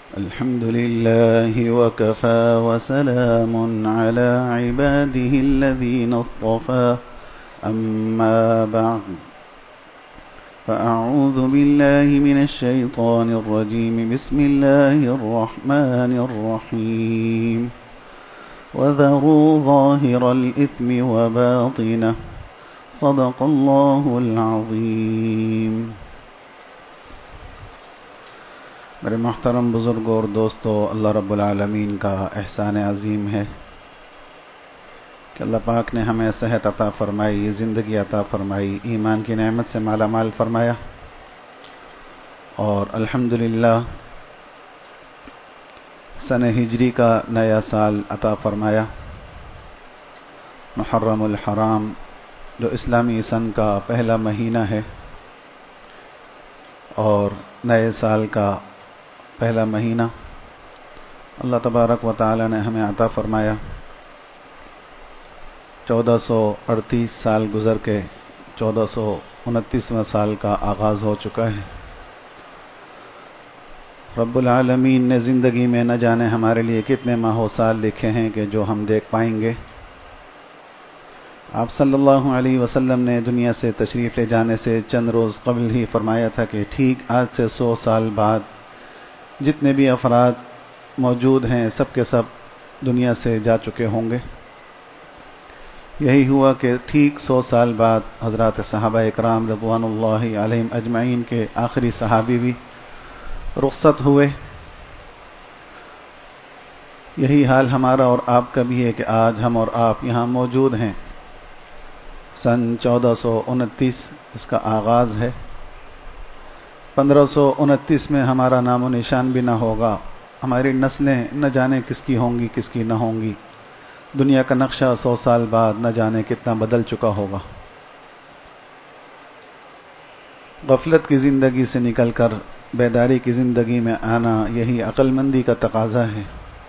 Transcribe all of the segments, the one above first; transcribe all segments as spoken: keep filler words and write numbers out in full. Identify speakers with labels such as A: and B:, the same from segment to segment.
A: الحمد لله وكفى وسلام على عباده الذين اصطفى أما بعد فأعوذ بالله من الشيطان الرجيم بسم الله الرحمن الرحيم وذروا ظاهر الإثم وباطنه صدق الله العظيم. میرے محترم بزرگوں اور دوستوں، اللہ رب العالمین کا احسان عظیم ہے کہ اللہ پاک نے ہمیں صحت عطا فرمائی، زندگی عطا فرمائی، ایمان کی نعمت سے مالا مال فرمایا، اور الحمدللہ سنہ ہجری کا نیا سال عطا فرمایا، محرم الحرام، جو اسلامی سن کا پہلا مہینہ ہے اور نئے سال کا پہلا مہینہ اللہ تبارک و تعالی نے ہمیں عطا فرمایا. چودہ سو اڑتیس سال گزر کے چودہ سو انتیسواں سال کا آغاز ہو چکا ہے. رب العالمین نے زندگی میں نہ جانے ہمارے لیے کتنے ماہ و سال لکھے ہیں کہ جو ہم دیکھ پائیں گے. آپ صلی اللہ علیہ وسلم نے دنیا سے تشریف لے جانے سے چند روز قبل ہی فرمایا تھا کہ ٹھیک آج سے سو سال بعد جتنے بھی افراد موجود ہیں سب کے سب دنیا سے جا چکے ہوں گے. یہی ہوا کہ ٹھیک سو سال بعد حضرات صحابہ اکرام رضوان اللہ علیہم اجمعین کے آخری صحابی بھی رخصت ہوئے. یہی حال ہمارا اور آپ کا بھی ہے کہ آج ہم اور آپ یہاں موجود ہیں. سن چودہ سو انتیس اس کا آغاز ہے. پندرہ سو انتیس میں ہمارا نام و نشان بھی نہ ہوگا. ہماری نسلیں نہ جانے کس کی ہوں گی کس کی نہ ہوں گی. دنیا کا نقشہ سو سال بعد نہ جانے کتنا بدل چکا ہوگا. غفلت کی زندگی سے نکل کر بیداری کی زندگی میں آنا یہی عقل مندی کا تقاضا ہے.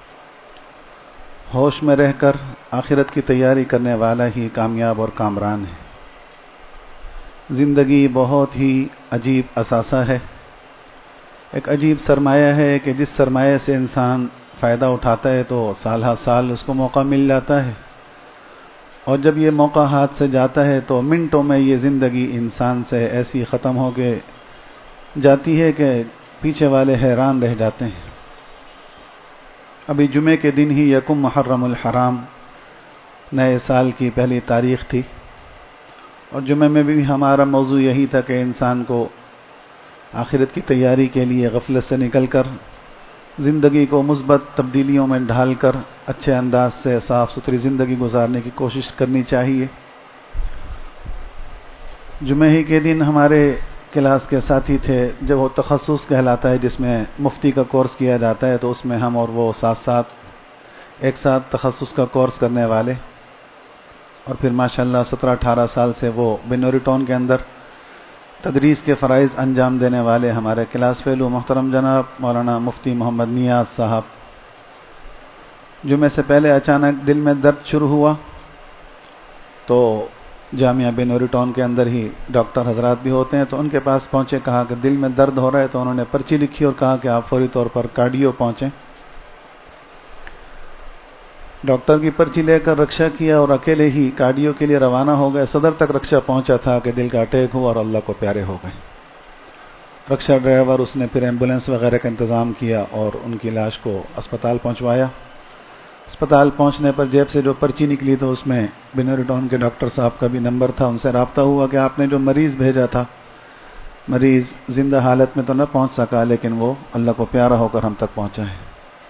A: ہوش میں رہ کر آخرت کی تیاری کرنے والا ہی کامیاب اور کامران ہے. زندگی بہت ہی عجیب اثاثہ ہے، ایک عجیب سرمایہ ہے کہ جس سرمایہ سے انسان فائدہ اٹھاتا ہے تو سال ہر سال اس کو موقع مل جاتا ہے، اور جب یہ موقع ہاتھ سے جاتا ہے تو منٹوں میں یہ زندگی انسان سے ایسی ختم ہو کے جاتی ہے کہ پیچھے والے حیران رہ جاتے ہیں. ابھی جمعے کے دن ہی یکم محرم الحرام نئے سال کی پہلی تاریخ تھی، اور جمعے میں بھی ہمارا موضوع یہی تھا کہ انسان کو آخرت کی تیاری کے لیے غفلت سے نکل کر زندگی کو مثبت تبدیلیوں میں ڈھال کر اچھے انداز سے صاف ستھری زندگی گزارنے کی کوشش کرنی چاہیے. جمعے ہی کے دن ہمارے کلاس کے ساتھی تھے، جب وہ تخصص کہلاتا ہے جس میں مفتی کا کورس کیا جاتا ہے، تو اس میں ہم اور وہ ساتھ ساتھ ایک ساتھ تخصص کا کورس کرنے والے، اور پھر ماشاءاللہ سترہ اٹھارہ سال سے وہ بنوری ٹاؤن کے اندر تدریس کے فرائض انجام دینے والے ہمارے کلاس فیلو محترم جناب مولانا مفتی محمد نیاز صاحب. جمعے سے پہلے اچانک دل میں درد شروع ہوا تو جامعہ بنوری ٹاؤن کے اندر ہی ڈاکٹر حضرات بھی ہوتے ہیں، تو ان کے پاس پہنچے، کہا کہ دل میں درد ہو رہا ہے، تو انہوں نے پرچی لکھی اور کہا کہ آپ فوری طور پر کارڈیو پہنچیں. ڈاکٹر کی پرچی لے کر رکشہ کیا اور اکیلے ہی کارڈیو کے لیے روانہ ہو گئے. صدر تک رکشہ پہنچا تھا کہ دل کا اٹیک ہوا اور اللہ کو پیارے ہو گئے. رکشہ ڈرائیور اس نے پھر ایمبولینس وغیرہ کا انتظام کیا اور ان کی لاش کو اسپتال پہنچوایا. اسپتال پہنچنے پر جیب سے جو پرچی نکلی تو اس میں بنوری ٹاؤن کے ڈاکٹر صاحب کا بھی نمبر تھا. ان سے رابطہ ہوا کہ آپ نے جو مریض بھیجا تھا، مریض زندہ حالت میں تو نہ پہنچ سکا لیکن وہ اللہ کو پیارا ہو کر ہم تک پہنچا ہے.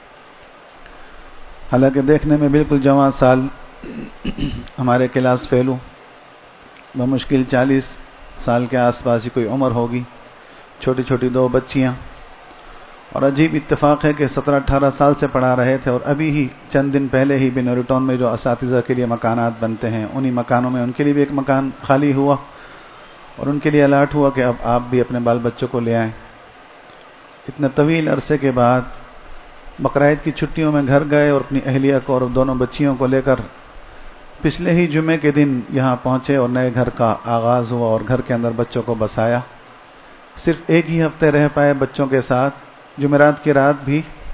A: حالانکہ دیکھنے میں بالکل جوان سال ہمارے کلاس فیلو، بمشکل چالیس سال کے آس پاس ہی کوئی عمر ہوگی، چھوٹی چھوٹی دو بچیاں. اور عجیب اتفاق ہے کہ سترہ اٹھارہ سال سے پڑھا رہے تھے، اور ابھی ہی چند دن پہلے ہی بنوری ٹاؤن میں جو اساتذہ کے لیے مکانات بنتے ہیں انہی مکانوں میں ان کے لیے بھی ایک مکان خالی ہوا، اور ان کے لیے الاٹ ہوا کہ اب آپ بھی اپنے بال بچوں کو لے آئیں. اتنے طویل عرصے کے بعد بقرعید کی چھٹیوں میں گھر گئے اور اپنی اہلیہ کو اور دونوں بچیوں کو لے کر پچھلے ہی جمعے کے دن یہاں پہنچے اور نئے گھر کا آغاز ہوا اور گھر کے اندر بچوں کو بسایا. صرف ایک ہی ہفتے رہ پائے بچوں کے ساتھ. جمعرات کی رات بھی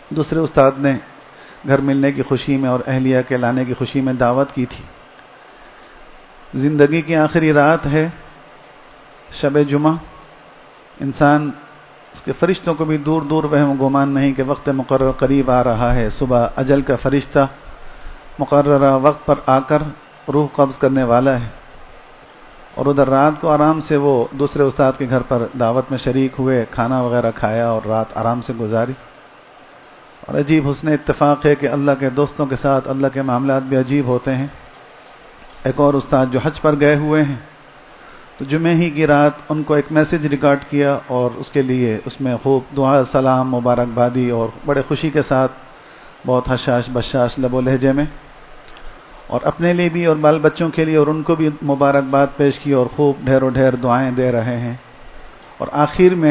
A: دوسرے استاد نے گھر ملنے کی خوشی میں اور اہلیہ کے لانے کی خوشی میں دعوت کی تھی. زندگی کی آخری رات ہے شب جمعہ. انسان اس کے فرشتوں کو بھی دور دور وہم گمان نہیں کہ وقت مقرر قریب آ رہا ہے. صبح اجل کا فرشتہ مقررہ وقت پر آ کر روح قبض کرنے والا ہے. اور ادھر رات کو آرام سے وہ دوسرے استاد کے گھر پر دعوت میں شریک ہوئے, کھانا وغیرہ کھایا اور رات آرام سے گزاری. اور عجیب حسن اتفاق ہے کہ اللہ کے دوستوں کے ساتھ اللہ کے معاملات بھی عجیب ہوتے ہیں. ایک اور استاد جو حج پر گئے ہوئے ہیں, تو جمعے ہی کی رات ان کو ایک میسج ریکارڈ کیا اور اس کے لیے اس میں خوب دعا سلام مبارکبادی اور بڑے خوشی کے ساتھ بہت حشاش بشاش لب و لہجے میں, اور اپنے لیے بھی اور بال بچوں کے لیے اور ان کو بھی مبارکباد پیش کی اور خوب ڈھیر و ڈھیر دعائیں دے رہے ہیں. اور آخر میں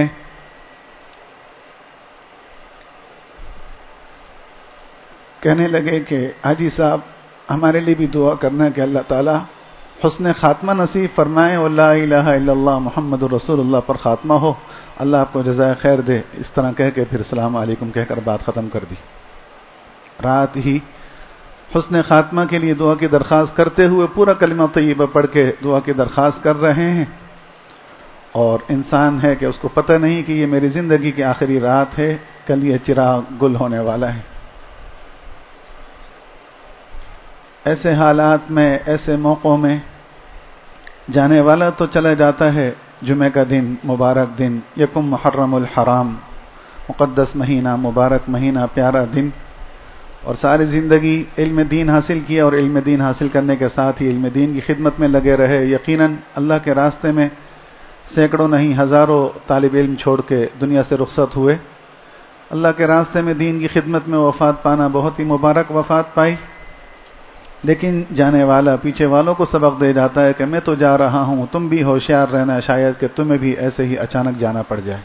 A: کہنے لگے کہ حاجی صاحب ہمارے لیے بھی دعا کرنا کہ اللہ تعالیٰ حسن خاتمہ نصیب فرمائے اور لا الہ الا اللہ محمد رسول اللہ پر خاتمہ ہو, اللہ آپ کو جزائے خیر دے. اس طرح کہہ کے پھر السلام علیکم کہہ کر بات ختم کر دی. رات ہی حسن خاتمہ کے لیے دعا کی درخواست کرتے ہوئے پورا کلمہ طیبہ پڑھ کے دعا کی درخواست کر رہے ہیں, اور انسان ہے کہ اس کو پتہ نہیں کہ یہ میری زندگی کی آخری رات ہے, کل یہ چراغ گل ہونے والا ہے. ایسے حالات میں, ایسے موقعوں میں جانے والا تو چلا جاتا ہے. جمعہ کا دن, مبارک دن, یکم محرم الحرام, مقدس مہینہ, مبارک مہینہ, پیارا دن, اور ساری زندگی علم دین حاصل کیا اور علم دین حاصل کرنے کے ساتھ ہی علم دین کی خدمت میں لگے رہے. یقیناً اللہ کے راستے میں سینکڑوں نہیں ہزاروں طالب علم چھوڑ کے دنیا سے رخصت ہوئے. اللہ کے راستے میں دین کی خدمت میں وفات پانا بہت ہی مبارک وفات پائی. لیکن جانے والا پیچھے والوں کو سبق دے جاتا ہے کہ میں تو جا رہا ہوں, تم بھی ہوشیار رہنا, شاید کہ تمہیں بھی ایسے ہی اچانک جانا پڑ جائے.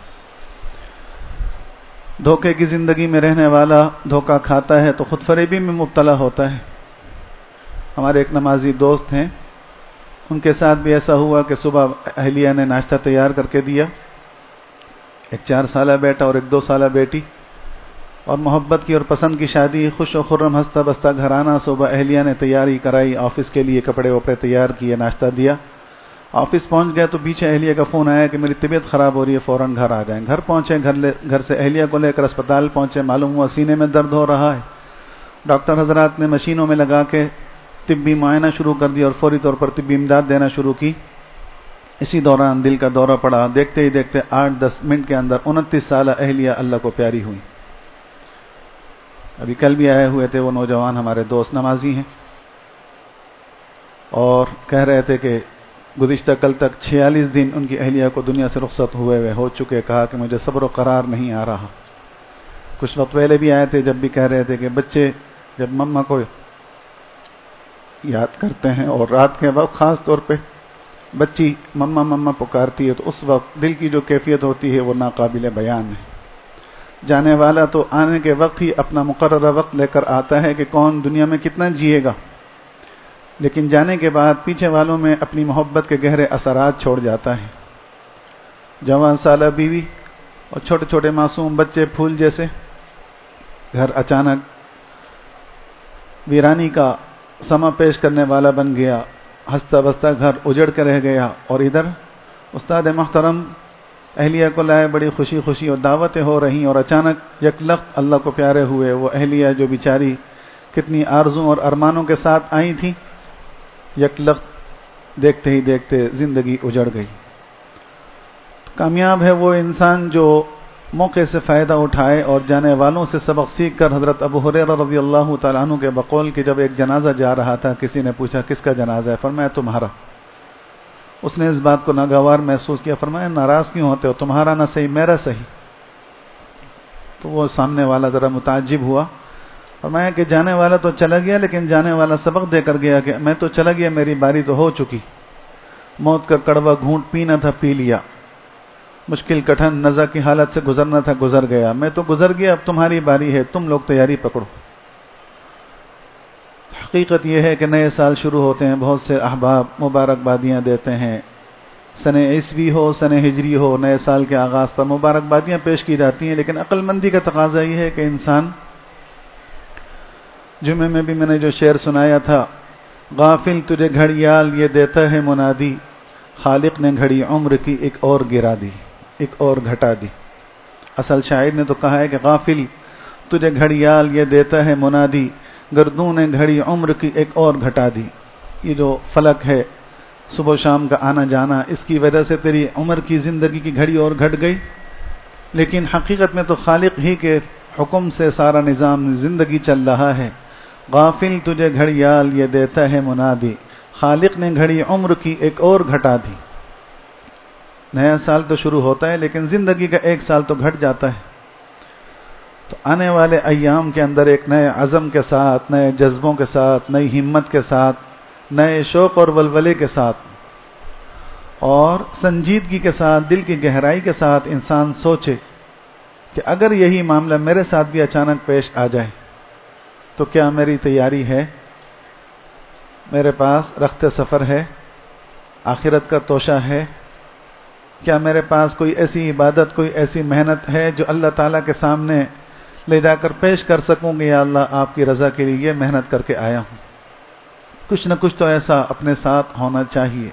A: دھوکے کی زندگی میں رہنے والا دھوکہ کھاتا ہے تو خود فریبی میں مبتلا ہوتا ہے. ہمارے ایک نمازی دوست ہیں, ان کے ساتھ بھی ایسا ہوا کہ صبح اہلیہ نے ناشتہ تیار کر کے دیا. ایک چار سالہ بیٹا اور ایک دو سالہ بیٹی, اور محبت کی اور پسند کی شادی, خوش و خرم ہنستا بستا گھرانہ. صبح اہلیہ نے تیاری کرائی, آفس کے لیے کپڑے وپڑے تیار کیے, ناشتہ دیا. آفس پہنچ گیا تو پیچھے اہلیہ کا فون آیا کہ میری طبیعت خراب ہو رہی ہے, فوراً گھر آ جائیں. گھر پہنچے, گھر لے گھر سے اہلیہ کو لے کر اسپتال پہنچے. معلوم ہوا سینے میں درد ہو رہا ہے. ڈاکٹر حضرات نے مشینوں میں لگا کے طبی معائنہ شروع کر دیا اور فوری طور پر طبی امداد دینا شروع کی. اسی دوران دل کا دورہ پڑا. دیکھتے ہی دیکھتے آٹھ دس منٹ کے اندر انتیس سالہ اہلیہ اللہ کو پیاری ہوئی. ابھی کل بھی آئے ہوئے تھے وہ نوجوان, ہمارے دوست نمازی ہیں, اور کہہ رہے تھے کہ گزشتہ کل تک چھیالیس دن ان کی اہلیہ کو دنیا سے رخصت ہوئے ہوئے ہو چکے. کہا کہ مجھے صبر و قرار نہیں آ رہا. کچھ وقت پہلے بھی آئے تھے, جب بھی کہہ رہے تھے کہ بچے جب مما کو یاد کرتے ہیں اور رات کے وقت خاص طور پہ بچی مما مما پکارتی ہے, تو اس وقت دل کی جو کیفیت ہوتی ہے وہ ناقابل بیان ہے. جانے والا تو آنے کے وقت ہی اپنا مقررہ وقت لے کر آتا ہے کہ کون دنیا میں کتنا جیے گا, لیکن جانے کے بعد پیچھے والوں میں اپنی محبت کے گہرے اثرات چھوڑ جاتا ہے. جوان سالہ بیوی اور چھوٹے چھوٹے معصوم بچے پھول جیسے. گھر اچانک ویرانی کا سما پیش کرنے والا بن گیا. ہنستا بستا گھر اجڑ کے رہ گیا. اور ادھر استاد محترم اہلیہ کو لائے, بڑی خوشی خوشی اور دعوتیں ہو رہی, اور اچانک یک لخت اللہ کو پیارے ہوئے. وہ اہلیہ جو بیچاری کتنی آرزوں اور ارمانوں کے ساتھ آئی تھی, یک لخت دیکھتے ہی دیکھتے زندگی اجڑ گئی. کامیاب ہے وہ انسان جو موقع سے فائدہ اٹھائے اور جانے والوں سے سبق سیکھ کر. حضرت ابو ہریرہ رضی اللہ تعالیٰ عنہ کے بقول کہ جب ایک جنازہ جا رہا تھا, کسی نے پوچھا کس کا جنازہ ہے؟ فرمایا تمہارا. اس نے اس بات کو ناگوار محسوس کیا. فرمایا ناراض کیوں ہوتے ہو, تمہارا نہ صحیح میرا صحیح. تو وہ سامنے والا ذرا متعجب ہوا. فرمایا کہ جانے والا تو چلا گیا, لیکن جانے والا سبق دے کر گیا کہ میں تو چلا گیا, میری باری تو ہو چکی. موت کا کڑوا گھونٹ پینا تھا, پی لیا. مشکل کٹھن نزا کی حالت سے گزرنا تھا, گزر گیا. میں تو گزر گیا, اب تمہاری باری ہے, تم لوگ تیاری پکڑو. حقیقت یہ ہے کہ نئے سال شروع ہوتے ہیں, بہت سے احباب مبارکبادیاں دیتے ہیں, سن عیسوی ہو سن ہجری ہو، نئے سال کے آغاز پر مبارکبادیاں پیش کی جاتی ہیں، لیکن عقل مندی کا تقاضا یہ ہے کہ انسان، جمعے میں بھی میں نے جو شعر سنایا تھا، غافل تجھے گھڑیال یہ دیتا ہے منادی، خالق نے گھڑی عمر کی ایک اور گرا دی، ایک اور گھٹا دی۔ اصل شاعر نے تو کہا ہے کہ غافل تجھے گھڑیال یہ دیتا ہے منادی، گردوں نے گھڑی عمر کی ایک اور گھٹا دی۔ یہ جو فلک ہے صبح و شام کا آنا جانا، اس کی وجہ سے تیری عمر کی زندگی کی گھڑی اور گھٹ گئی، لیکن حقیقت میں تو خالق ہی کے حکم سے سارا نظام زندگی چل رہا ہے۔ غافل تجھے گھڑیال یہ دیتا ہے منادی، خالق نے گھڑی عمر کی ایک اور گھٹا دی۔ نیا سال تو شروع ہوتا ہے، لیکن زندگی کا ایک سال تو گھٹ جاتا ہے۔ تو آنے والے ایام کے اندر ایک نئے عزم کے ساتھ، نئے جذبوں کے ساتھ، نئی ہمت کے ساتھ، نئے شوق اور ولولے کے ساتھ اور سنجیدگی کے ساتھ، دل کی گہرائی کے ساتھ انسان سوچے کہ اگر یہی معاملہ میرے ساتھ بھی اچانک پیش آ جائے تو کیا میری تیاری ہے؟ میرے پاس رخت سفر ہے، آخرت کا توشہ ہے؟ کیا میرے پاس کوئی ایسی عبادت، کوئی ایسی محنت ہے جو اللہ تعالیٰ کے سامنے لے جا کر پیش کر سکوں کہ یا اللہ آپ کی رضا کے لیے یہ محنت کر کے آیا ہوں؟ کچھ نہ کچھ تو ایسا اپنے ساتھ ہونا چاہیے۔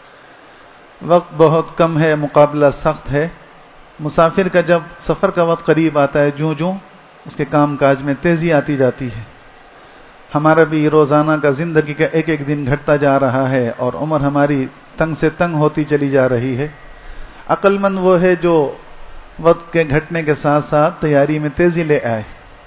A: وقت بہت کم ہے، مقابلہ سخت ہے۔ مسافر کا جب سفر کا وقت قریب آتا ہے، جوں جوں اس کے کام کاج میں تیزی آتی جاتی ہے۔ ہمارا بھی روزانہ کا زندگی کا ایک ایک دن گھٹتا جا رہا ہے اور عمر ہماری تنگ سے تنگ ہوتی چلی جا رہی ہے۔ عقل مند وہ ہے جو وقت کے گھٹنے کے ساتھ ساتھ تیاری میں تیزی لے آئے۔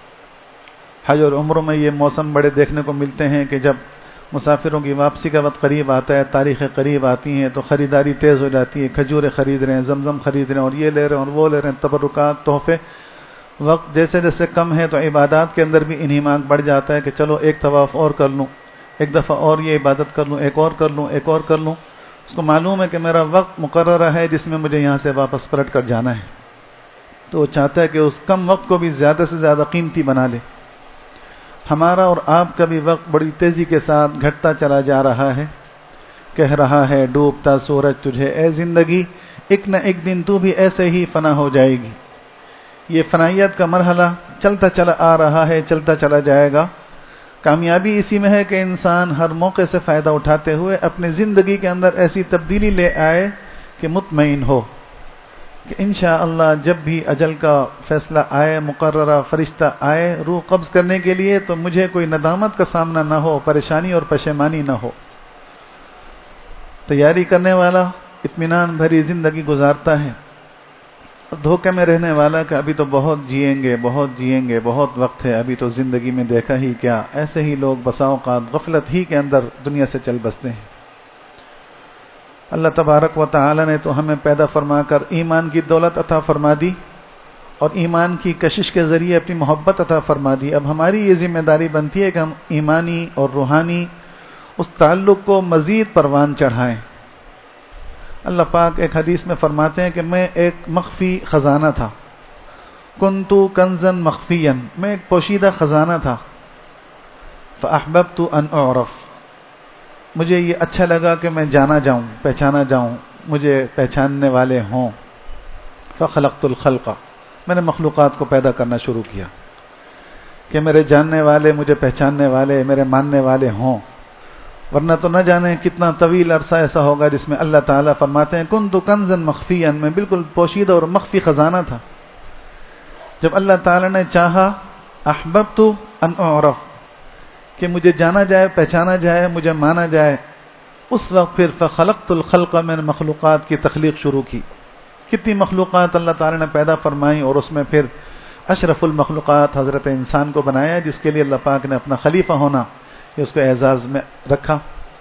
A: حج اور عمروں میں یہ موسم بڑے دیکھنے کو ملتے ہیں کہ جب مسافروں کی واپسی کا وقت قریب آتا ہے، تاریخیں قریب آتی ہیں تو خریداری تیز ہو جاتی ہے، کھجوریں خرید رہے ہیں، زمزم خرید رہے ہیں، اور یہ لے رہے ہیں اور وہ لے رہے ہیں، تبرکات، تحفے۔ وقت جیسے جیسے کم ہے تو عبادات کے اندر بھی انہماک بڑھ جاتا ہے کہ چلو ایک طواف اور کر لوں، ایک دفعہ اور یہ عبادت کر لوں، ایک اور کر لوں، ایک اور کر لوں۔ اس کو معلوم ہے کہ میرا وقت مقررہ ہے جس میں مجھے یہاں سے واپس پلٹ کر جانا ہے، تو وہ چاہتا ہے کہ اس کم وقت کو بھی زیادہ سے زیادہ قیمتی بنا لے۔ ہمارا اور آپ کا بھی وقت بڑی تیزی کے ساتھ گھٹتا چلا جا رہا ہے۔ کہہ رہا ہے ڈوبتا سورج تجھے، اے زندگی ایک نہ ایک دن تو بھی ایسے ہی فنا ہو جائے گی۔ یہ فنائیت کا مرحلہ چلتا چلا آ رہا ہے، چلتا چلا جائے گا۔ کامیابی اسی میں ہے کہ انسان ہر موقع سے فائدہ اٹھاتے ہوئے اپنی زندگی کے اندر ایسی تبدیلی لے آئے کہ مطمئن ہو کہ انشاءاللہ جب بھی اجل کا فیصلہ آئے، مقررہ فرشتہ آئے روح قبض کرنے کے لیے، تو مجھے کوئی ندامت کا سامنا نہ ہو، پریشانی اور پشیمانی نہ ہو۔ تیاری کرنے والا اطمینان بھری زندگی گزارتا ہے، اور دھوکے میں رہنے والا کہ ابھی تو بہت جئیں گے، بہت جئیں گے، بہت وقت ہے، ابھی تو زندگی میں دیکھا ہی کیا۔ ایسے ہی لوگ بسا اوقات غفلت ہی کے اندر دنیا سے چل بستے ہیں۔ اللہ تبارک و تعالی نے تو ہمیں پیدا فرما کر ایمان کی دولت عطا فرما دی اور ایمان کی کشش کے ذریعے اپنی محبت عطا فرما دی۔ اب ہماری یہ ذمہ داری بنتی ہے کہ ہم ایمانی اور روحانی اس تعلق کو مزید پروان چڑھائیں۔ اللہ پاک ایک حدیث میں فرماتے ہیں کہ میں ایک مخفی خزانہ تھا، کنتو کنزن مخفیاً، میں ایک پوشیدہ خزانہ تھا، فاحببت ان اعرف، مجھے یہ اچھا لگا کہ میں جانا جاؤں، پہچانا جاؤں، مجھے پہچاننے والے ہوں۔ فخلقت الخلق، میں نے مخلوقات کو پیدا کرنا شروع کیا کہ میرے جاننے والے، مجھے پہچاننے والے، میرے ماننے والے ہوں، ورنہ تو نہ جانے کتنا طویل عرصہ ایسا ہوگا جس میں اللہ تعالیٰ فرماتے ہیں کنت کنزا مخفیا، میں بالکل پوشیدہ اور مخفی خزانہ تھا۔ جب اللہ تعالیٰ نے چاہا احببت ان اعرف، کہ مجھے جانا جائے، پہچانا جائے، مجھے مانا جائے، اس وقت پھر فخلقت الخلق، میں نے مخلوقات کی تخلیق شروع کی۔ کتنی مخلوقات اللہ تعالیٰ نے پیدا فرمائی، اور اس میں پھر اشرف المخلوقات حضرت انسان کو بنایا، جس کے لیے اللہ پاک نے اپنا خلیفہ ہونا یہ اس کو اعزاز میں رکھا۔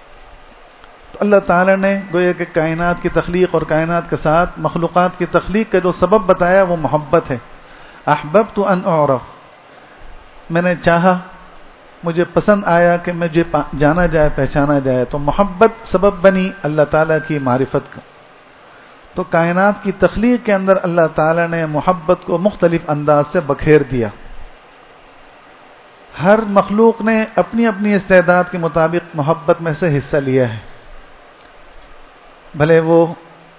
A: تو اللہ تعالیٰ نے گویا کہ کائنات کی تخلیق اور کائنات کے ساتھ مخلوقات کی تخلیق کا جو سبب بتایا وہ محبت ہے۔ احببت ان اعرف، میں نے چاہا، مجھے پسند آیا کہ مجھے جانا جائے، پہچانا جائے، تو محبت سبب بنی اللہ تعالیٰ کی معرفت کا۔ تو کائنات کی تخلیق کے اندر اللہ تعالیٰ نے محبت کو مختلف انداز سے بکھیر دیا۔ ہر مخلوق نے اپنی اپنی استعداد کے مطابق محبت میں سے حصہ لیا ہے، بھلے وہ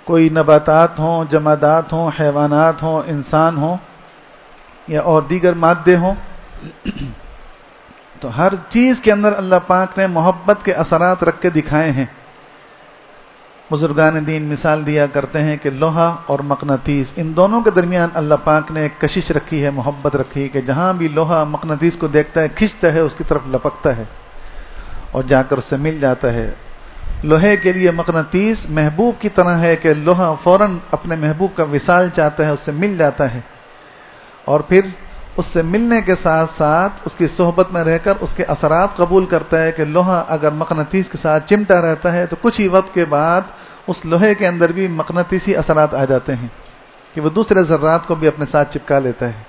A: کوئی نباتات ہوں، جمادات ہوں، حیوانات ہوں، انسان ہوں یا اور دیگر مادے ہوں، تو ہر چیز کے اندر اللہ پاک نے محبت کے اثرات رکھ کے دکھائے ہیں۔ بزرگان دین مثال دیا کرتے ہیں کہ لوہا اور مقناطیس، ان دونوں کے درمیان اللہ پاک نے ایک کشش رکھی ہے، محبت رکھی ہے کہ جہاں بھی لوہا مقناطیس کو دیکھتا ہے، کھینچتا ہے، اس کی طرف لپکتا ہے اور جا کر اس سے مل جاتا ہے۔ لوہے کے لیے مقناطیس محبوب کی طرح ہے کہ لوہا فوراً اپنے محبوب کا وصال چاہتا ہے، اس سے مل جاتا ہے، اور پھر اس سے ملنے کے ساتھ ساتھ اس کی صحبت میں رہ کر اس کے اثرات قبول کرتا ہے کہ لوہا اگر مقناطیس کے ساتھ چمٹا رہتا ہے تو کچھ ہی وقت کے بعد اس لوہے کے اندر بھی مقناطیسی اثرات آ جاتے ہیں کہ وہ دوسرے ذرات کو بھی اپنے ساتھ چپکا لیتا ہے۔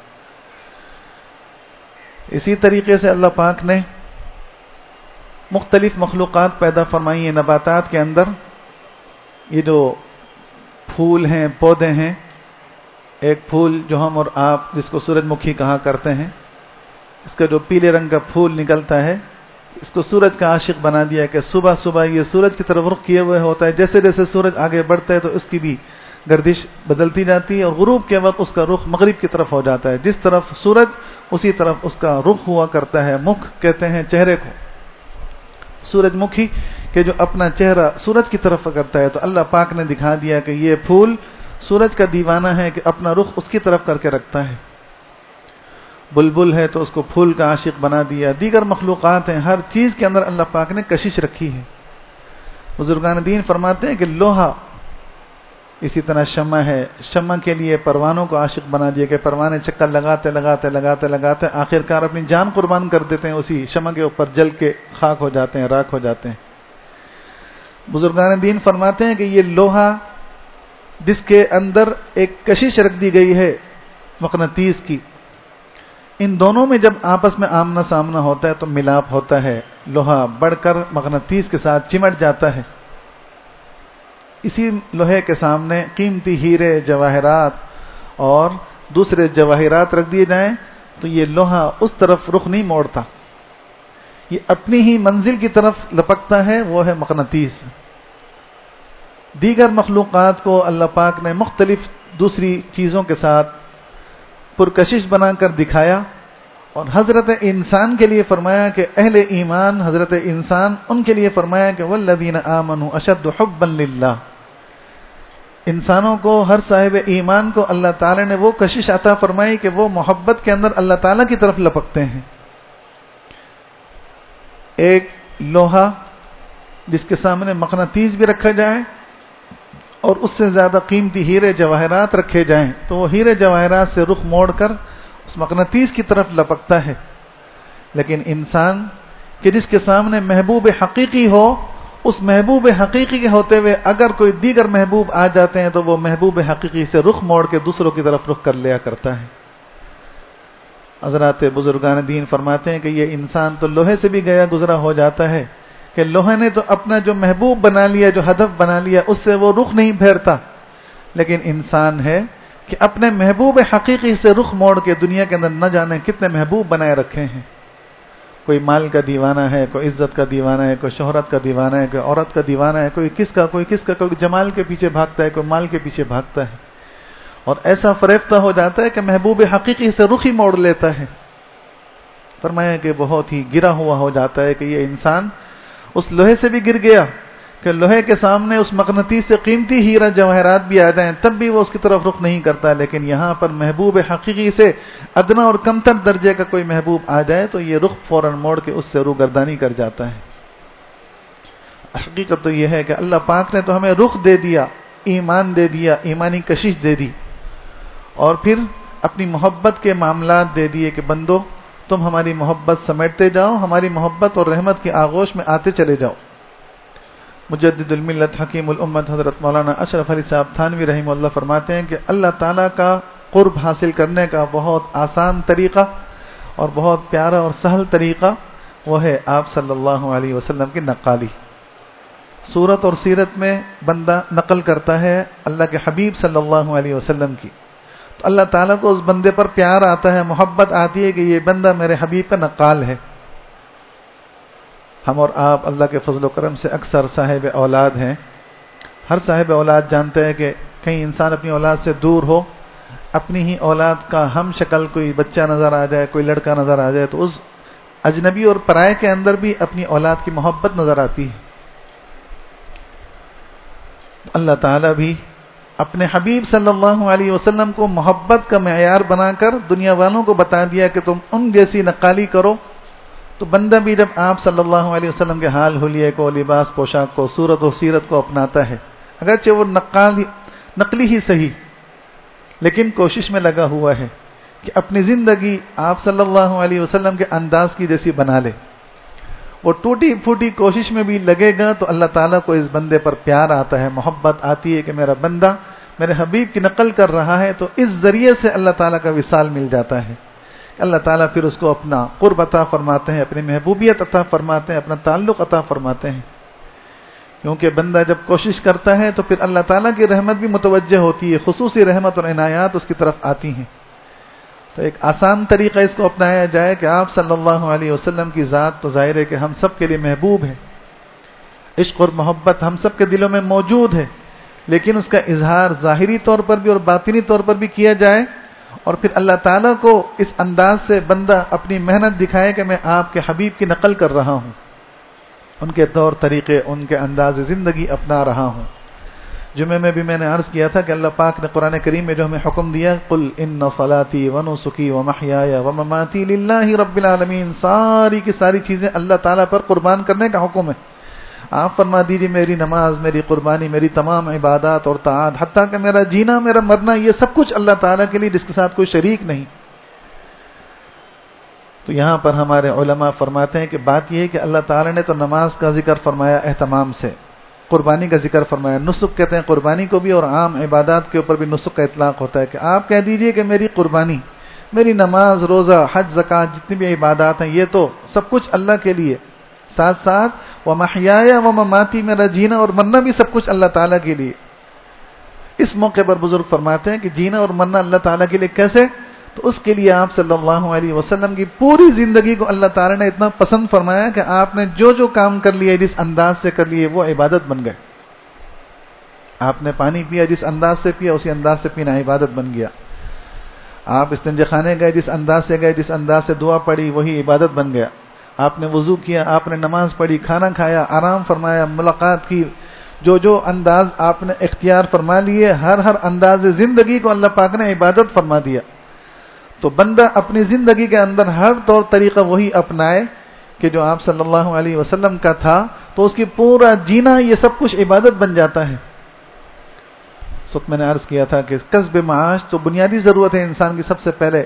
A: اسی طریقے سے اللہ پاک نے مختلف مخلوقات پیدا فرمائی ہیں نباتات کے اندر۔ یہ جو پھول ہیں، پودے ہیں، ایک پھول جو ہم اور آپ جس کو سورج مکھی کہا کرتے ہیں، اس کا جو پیلے رنگ کا پھول نکلتا ہے، اس کو سورج کا عاشق بنا دیا کہ صبح صبح یہ سورج کی طرف رخ کیے ہوئے ہوتا ہے، جیسے جیسے سورج آگے بڑھتا ہے تو اس کی بھی گردش بدلتی جاتی ہے، اور غروب کے وقت اس کا رخ مغرب کی طرف ہو جاتا ہے۔ جس طرف سورج اسی طرف اس کا رخ ہوا کرتا ہے۔ مکھ کہتے ہیں چہرے کو، سورج مکھی کہ جو اپنا چہرہ سورج کی طرف کرتا ہے، تو اللہ پاک نے دکھا دیا کہ یہ پھول سورج کا دیوانہ ہے کہ اپنا رخ اس کی طرف کر کے رکھتا ہے۔ بلبل ہے تو اس کو پھول کا عاشق بنا دیا۔ دیگر مخلوقات ہیں، ہر چیز کے اندر اللہ پاک نے کشش رکھی ہے۔ بزرگان دین فرماتے ہیں کہ لوہا اسی طرح شمع ہے، شمع کے لیے پروانوں کو عاشق بنا دیا کہ پروانے چکر لگاتے لگاتے لگاتے لگاتے آخر کار اپنی جان قربان کر دیتے ہیں، اسی شمع کے اوپر جل کے خاک ہو جاتے ہیں، راکھ ہو جاتے ہیں۔ بزرگان دین فرماتے ہیں کہ یہ لوہا جس کے اندر ایک کشش رکھ دی گئی ہے مقناطیس کی، ان دونوں میں جب آپس میں آمنا سامنا ہوتا ہے تو ملاپ ہوتا ہے، لوہا بڑھ کر مقناطیس کے ساتھ چمٹ جاتا ہے۔ اسی لوہے کے سامنے قیمتی ہیرے، جواہرات اور دوسرے جواہرات رکھ دیے جائیں تو یہ لوہا اس طرف رخ نہیں موڑتا، یہ اپنی ہی منزل کی طرف لپکتا ہے، وہ ہے مقناطیس۔ دیگر مخلوقات کو اللہ پاک نے مختلف دوسری چیزوں کے ساتھ پرکشش بنا کر دکھایا، اور حضرت انسان کے لیے فرمایا کہ اہل ایمان، حضرت انسان ان کے لیے فرمایا کہ والذین آمنوا اشد حبا للہ، انسانوں کو، ہر صاحب ایمان کو اللہ تعالی نے وہ کشش عطا فرمائی کہ وہ محبت کے اندر اللہ تعالی کی طرف لپکتے ہیں۔ ایک لوہا جس کے سامنے مقناطیس بھی رکھا جائے اور اس سے زیادہ قیمتی ہیرے جواہرات رکھے جائیں تو وہ ہیرے جواہرات سے رخ موڑ کر اس مقناطیس کی طرف لپکتا ہے، لیکن انسان کہ جس کے سامنے محبوب حقیقی ہو، اس محبوب حقیقی کے ہوتے ہوئے اگر کوئی دیگر محبوب آ جاتے ہیں تو وہ محبوب حقیقی سے رخ موڑ کے دوسروں کی طرف رخ کر لیا کرتا ہے۔ حضرات بزرگان دین فرماتے ہیں کہ یہ انسان تو لوہے سے بھی گیا گزرا ہو جاتا ہے کہ لوہے نے تو اپنا جو محبوب بنا لیا، جو ہدف بنا لیا، اس سے وہ رخ نہیں پھیرتا، لیکن انسان ہے کہ اپنے محبوب حقیقی سے رخ موڑ کے دنیا کے اندر نہ جانے کتنے محبوب بنائے رکھے ہیں۔ کوئی مال کا دیوانہ ہے، کوئی عزت کا دیوانہ ہے، کوئی شہرت کا دیوانہ ہے، کوئی عورت کا دیوانہ ہے، کوئی کس کا کوئی کس کا کوئی جمال کے پیچھے بھاگتا ہے، کوئی مال کے پیچھے بھاگتا ہے، اور ایسا فریفتہ ہو جاتا ہے کہ محبوب حقیقی سے رخ ہی موڑ لیتا ہے۔ فرمایا کہ بہت ہی گرا ہوا ہو جاتا ہے کہ یہ انسان اس لوہے سے بھی گر گیا کہ لوہے کے سامنے اس مقناطیس سے قیمتی ہیرا جواہرات بھی آ جائیں تب بھی وہ اس کی طرف رخ نہیں کرتا، لیکن یہاں پر محبوب حقیقی سے ادنا اور کمتر درجے کا کوئی محبوب آ جائے تو یہ رخ فوراً موڑ کے اس سے روگردانی کر جاتا ہے۔ حقیقت تو یہ ہے کہ اللہ پاک نے تو ہمیں رخ دے دیا، ایمان دے دیا، ایمانی کشش دے دی، اور پھر اپنی محبت کے معاملات دے دیے کہ بندو تم ہماری محبت سمیٹتے جاؤ، ہماری محبت اور رحمت کی آغوش میں آتے چلے جاؤ۔ مجدد الملت حکیم الامت حضرت مولانا اشرف علی صاحب تھانوی رحمہ اللہ فرماتے ہیں کہ اللہ تعالیٰ کا قرب حاصل کرنے کا بہت آسان طریقہ اور بہت پیارا اور سہل طریقہ وہ ہے آپ صلی اللہ علیہ وسلم کی نقالی۔ صورت اور سیرت میں بندہ نقل کرتا ہے اللہ کے حبیب صلی اللہ علیہ وسلم کی، تو اللہ تعالیٰ کو اس بندے پر پیار آتا ہے، محبت آتی ہے کہ یہ بندہ میرے حبیب کا نقال ہے۔ ہم اور آپ اللہ کے فضل و کرم سے اکثر صاحب اولاد ہیں، ہر صاحب اولاد جانتے ہیں کہ کہیں انسان اپنی اولاد سے دور ہو، اپنی ہی اولاد کا ہم شکل کوئی بچہ نظر آ جائے، کوئی لڑکا نظر آ جائے، تو اس اجنبی اور پرائے کے اندر بھی اپنی اولاد کی محبت نظر آتی ہے۔ اللہ تعالیٰ بھی اپنے حبیب صلی اللہ علیہ وسلم کو محبت کا معیار بنا کر دنیا والوں کو بتا دیا کہ تم ان جیسی نقالی کرو، تو بندہ بھی جب آپ صلی اللہ علیہ وسلم کے حال حلیے کو، لباس پوشاک کو، صورت و سیرت کو اپناتا ہے، اگرچہ وہ نقال نقلی ہی صحیح، لیکن کوشش میں لگا ہوا ہے کہ اپنی زندگی آپ صلی اللہ علیہ وسلم کے انداز کی جیسی بنا لے، وہ ٹوٹی پھوٹی کوشش میں بھی لگے گا تو اللہ تعالیٰ کو اس بندے پر پیار آتا ہے، محبت آتی ہے کہ میرا بندہ میرے حبیب کی نقل کر رہا ہے، تو اس ذریعے سے اللہ تعالیٰ کا وصال مل جاتا ہے۔ اللہ تعالیٰ پھر اس کو اپنا قرب عطا فرماتے ہیں، اپنی محبوبیت عطا فرماتے ہیں، اپنا تعلق عطا فرماتے ہیں، کیونکہ بندہ جب کوشش کرتا ہے تو پھر اللہ تعالیٰ کی رحمت بھی متوجہ ہوتی ہے، خصوصی رحمت اور عنایات اس کی طرف آتی ہیں۔ تو ایک آسان طریقہ اس کو اپنایا جائے کہ آپ صلی اللہ علیہ وسلم کی ذات تو ظاہر ہے کہ ہم سب کے لیے محبوب ہے، عشق اور محبت ہم سب کے دلوں میں موجود ہے، لیکن اس کا اظہار ظاہری طور پر بھی اور باطنی طور پر بھی کیا جائے، اور پھر اللہ تعالیٰ کو اس انداز سے بندہ اپنی محنت دکھائے کہ میں آپ کے حبیب کی نقل کر رہا ہوں، ان کے طور طریقے، ان کے انداز زندگی اپنا رہا ہوں۔ جمعے میں بھی میں نے عرض کیا تھا کہ اللہ پاک نے قرآن کریم میں جو ہمیں حکم دیا، قل ان صلاتی ونسکی ومحیای ومماتی للہ رب العالمین، ساری کی ساری چیزیں اللہ تعالیٰ پر قربان کرنے کا حکم ہے۔ آپ فرما دیجیے میری نماز، میری قربانی، میری تمام عبادات اور طاعات، حتیٰ کہ میرا جینا، میرا مرنا، یہ سب کچھ اللہ تعالیٰ کے لیے، جس کے ساتھ کوئی شریک نہیں۔ تو یہاں پر ہمارے علماء فرماتے ہیں کہ بات یہ ہے کہ اللہ تعالیٰ نے تو نماز کا ذکر فرمایا اہتمام سے، قربانی کا ذکر فرمایا، نسک کہتے ہیں قربانی کو بھی، اور عام عبادات کے اوپر بھی نسک کا اطلاق ہوتا ہے کہ آپ کہہ دیجئے کہ میری قربانی، میری نماز، روزہ، حج، زکوٰۃ، جتنی بھی عبادات ہیں یہ تو سب کچھ اللہ کے لیے، ساتھ ساتھ ومحیایا ومماتی، میرا جینا اور مرنا بھی سب کچھ اللہ تعالیٰ کے لیے۔ اس موقع پر بزرگ فرماتے ہیں کہ جینا اور مرنا اللہ تعالیٰ کے لیے کیسے؟ تو اس کے لیے آپ صلی اللہ علیہ وسلم کی پوری زندگی کو اللہ تعالیٰ نے اتنا پسند فرمایا کہ آپ نے جو جو کام کر لیے، جس انداز سے کر لیے، وہ عبادت بن گئے۔ آپ نے پانی پیا، جس انداز سے پیا، اسی انداز سے پینا عبادت بن گیا۔ آپ استنجا خانے گئے، جس انداز سے گئے، جس انداز سے دعا پڑھی، وہی عبادت بن گیا۔ آپ نے وضو کیا، آپ نے نماز پڑھی، کھانا کھایا، آرام فرمایا، ملاقات کی، جو جو انداز آپ نے اختیار فرما لیے، ہر ہر انداز زندگی کو اللہ پاک نے عبادت فرما دیا۔ تو بندہ اپنی زندگی کے اندر ہر طور طریقہ وہی اپنائے کہ جو آپ صلی اللہ علیہ وسلم کا تھا، تو اس کی پورا جینا یہ سب کچھ عبادت بن جاتا ہے۔ سب میں نے عرض کیا تھا کہ کسب معاش تو بنیادی ضرورت ہے انسان کی، سب سے پہلے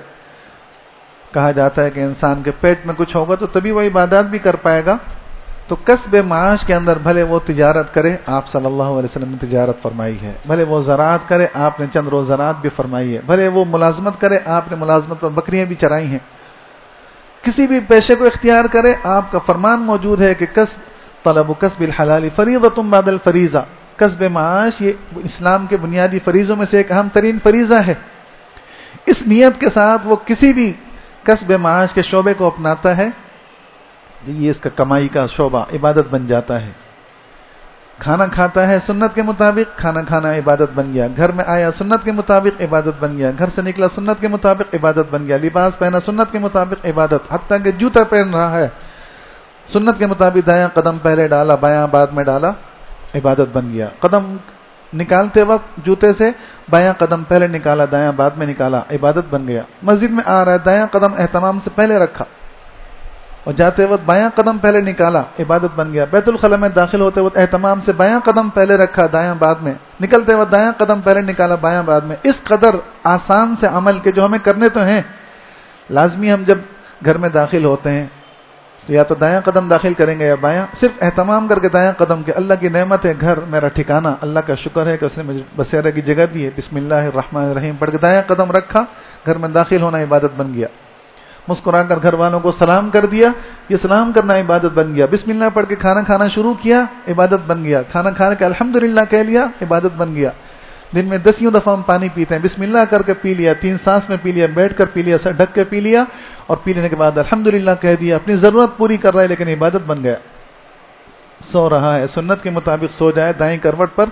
A: کہا جاتا ہے کہ انسان کے پیٹ میں کچھ ہوگا تو تبھی وہ عبادات بھی کر پائے گا۔ تو کسب معاش کے اندر بھلے وہ تجارت کرے، آپ صلی اللہ علیہ وسلم نے تجارت فرمائی ہے، بھلے وہ زراعت کرے، آپ نے چند روز زراعت بھی فرمائی ہے، بھلے وہ ملازمت کرے، آپ نے ملازمت پر بکریاں بھی چرائی ہیں، کسی بھی پیشے کو اختیار کرے، آپ کا فرمان موجود ہے کہ کسب طلب کسب الحلال فریضۃ بعد الفریضہ، کسب معاش یہ اسلام کے بنیادی فریضوں میں سے ایک اہم ترین فریضہ ہے۔ اس نیت کے ساتھ وہ کسی بھی کسب معاش کے شعبے کو اپناتا ہے، یہ اس کا کمائی کا شعبہ عبادت بن جاتا ہے۔ کھانا کھاتا ہے سنت کے مطابق، کھانا کھانا عبادت بن گیا، گھر میں آیا سنت کے مطابق عبادت بن گیا، گھر سے نکلا سنت کے مطابق عبادت بن گیا، لباس پہنا سنت کے مطابق عبادت، حتیٰ کہ جوتا پہن رہا ہے سنت کے مطابق، دایاں قدم پہلے ڈالا، بایاں بعد میں ڈالا، عبادت بن گیا۔ قدم نکالتے وقت جوتے سے بایاں قدم پہلے نکالا، دایاں بعد میں نکالا، عبادت بن گیا۔ مسجد میں آ رہا ہے، دایاں قدم اہتمام سے پہلے رکھا اور جاتے وقت بایاں قدم پہلے نکالا، عبادت بن گیا۔ بیت الخلا میں داخل ہوتے وقت اہتمام سے بایاں قدم پہلے رکھا، دایاں بعد میں، نکلتے وقت دایاں قدم پہلے نکالا، بایاں بعد میں۔ اس قدر آسان سے عمل کے جو ہمیں کرنے تو ہیں، لازمی ہم جب گھر میں داخل ہوتے ہیں تو یا تو دایاں قدم داخل کریں گے یا بایاں، صرف اہتمام کر کے دایاں قدم کے، اللہ کی نعمت ہے گھر میرا ٹھکانہ، اللہ کا شکر ہے کہ اس نے مجھے بسیرہ کی جگہ دی ہے، بسم اللہ الرحمن الرحیم پڑھ کے دایاں قدم رکھا، گھر میں داخل ہونا عبادت بن گیا۔ مسکرا کر گھر والوں کو سلام کر دیا، یہ سلام کرنا عبادت بن گیا۔ بسم اللہ پڑھ کے کھانا کھانا شروع کیا، عبادت بن گیا۔ کھانا کھانے کے الحمدللہ کہہ لیا، عبادت بن گیا۔ دن میں دسیوں دفعہ ہم پانی پیتے ہیں، بسم اللہ کر کے پی لیا، تین سانس میں پی لیا، بیٹھ کر پی لیا، سر ڈھک کے پی لیا، اور پی لینے کے بعد الحمدللہ کہہ دیا، اپنی ضرورت پوری کر رہا ہے لیکن عبادت بن گیا۔ سو رہا ہے سنت کے مطابق سو جائے دائیں کروٹ پر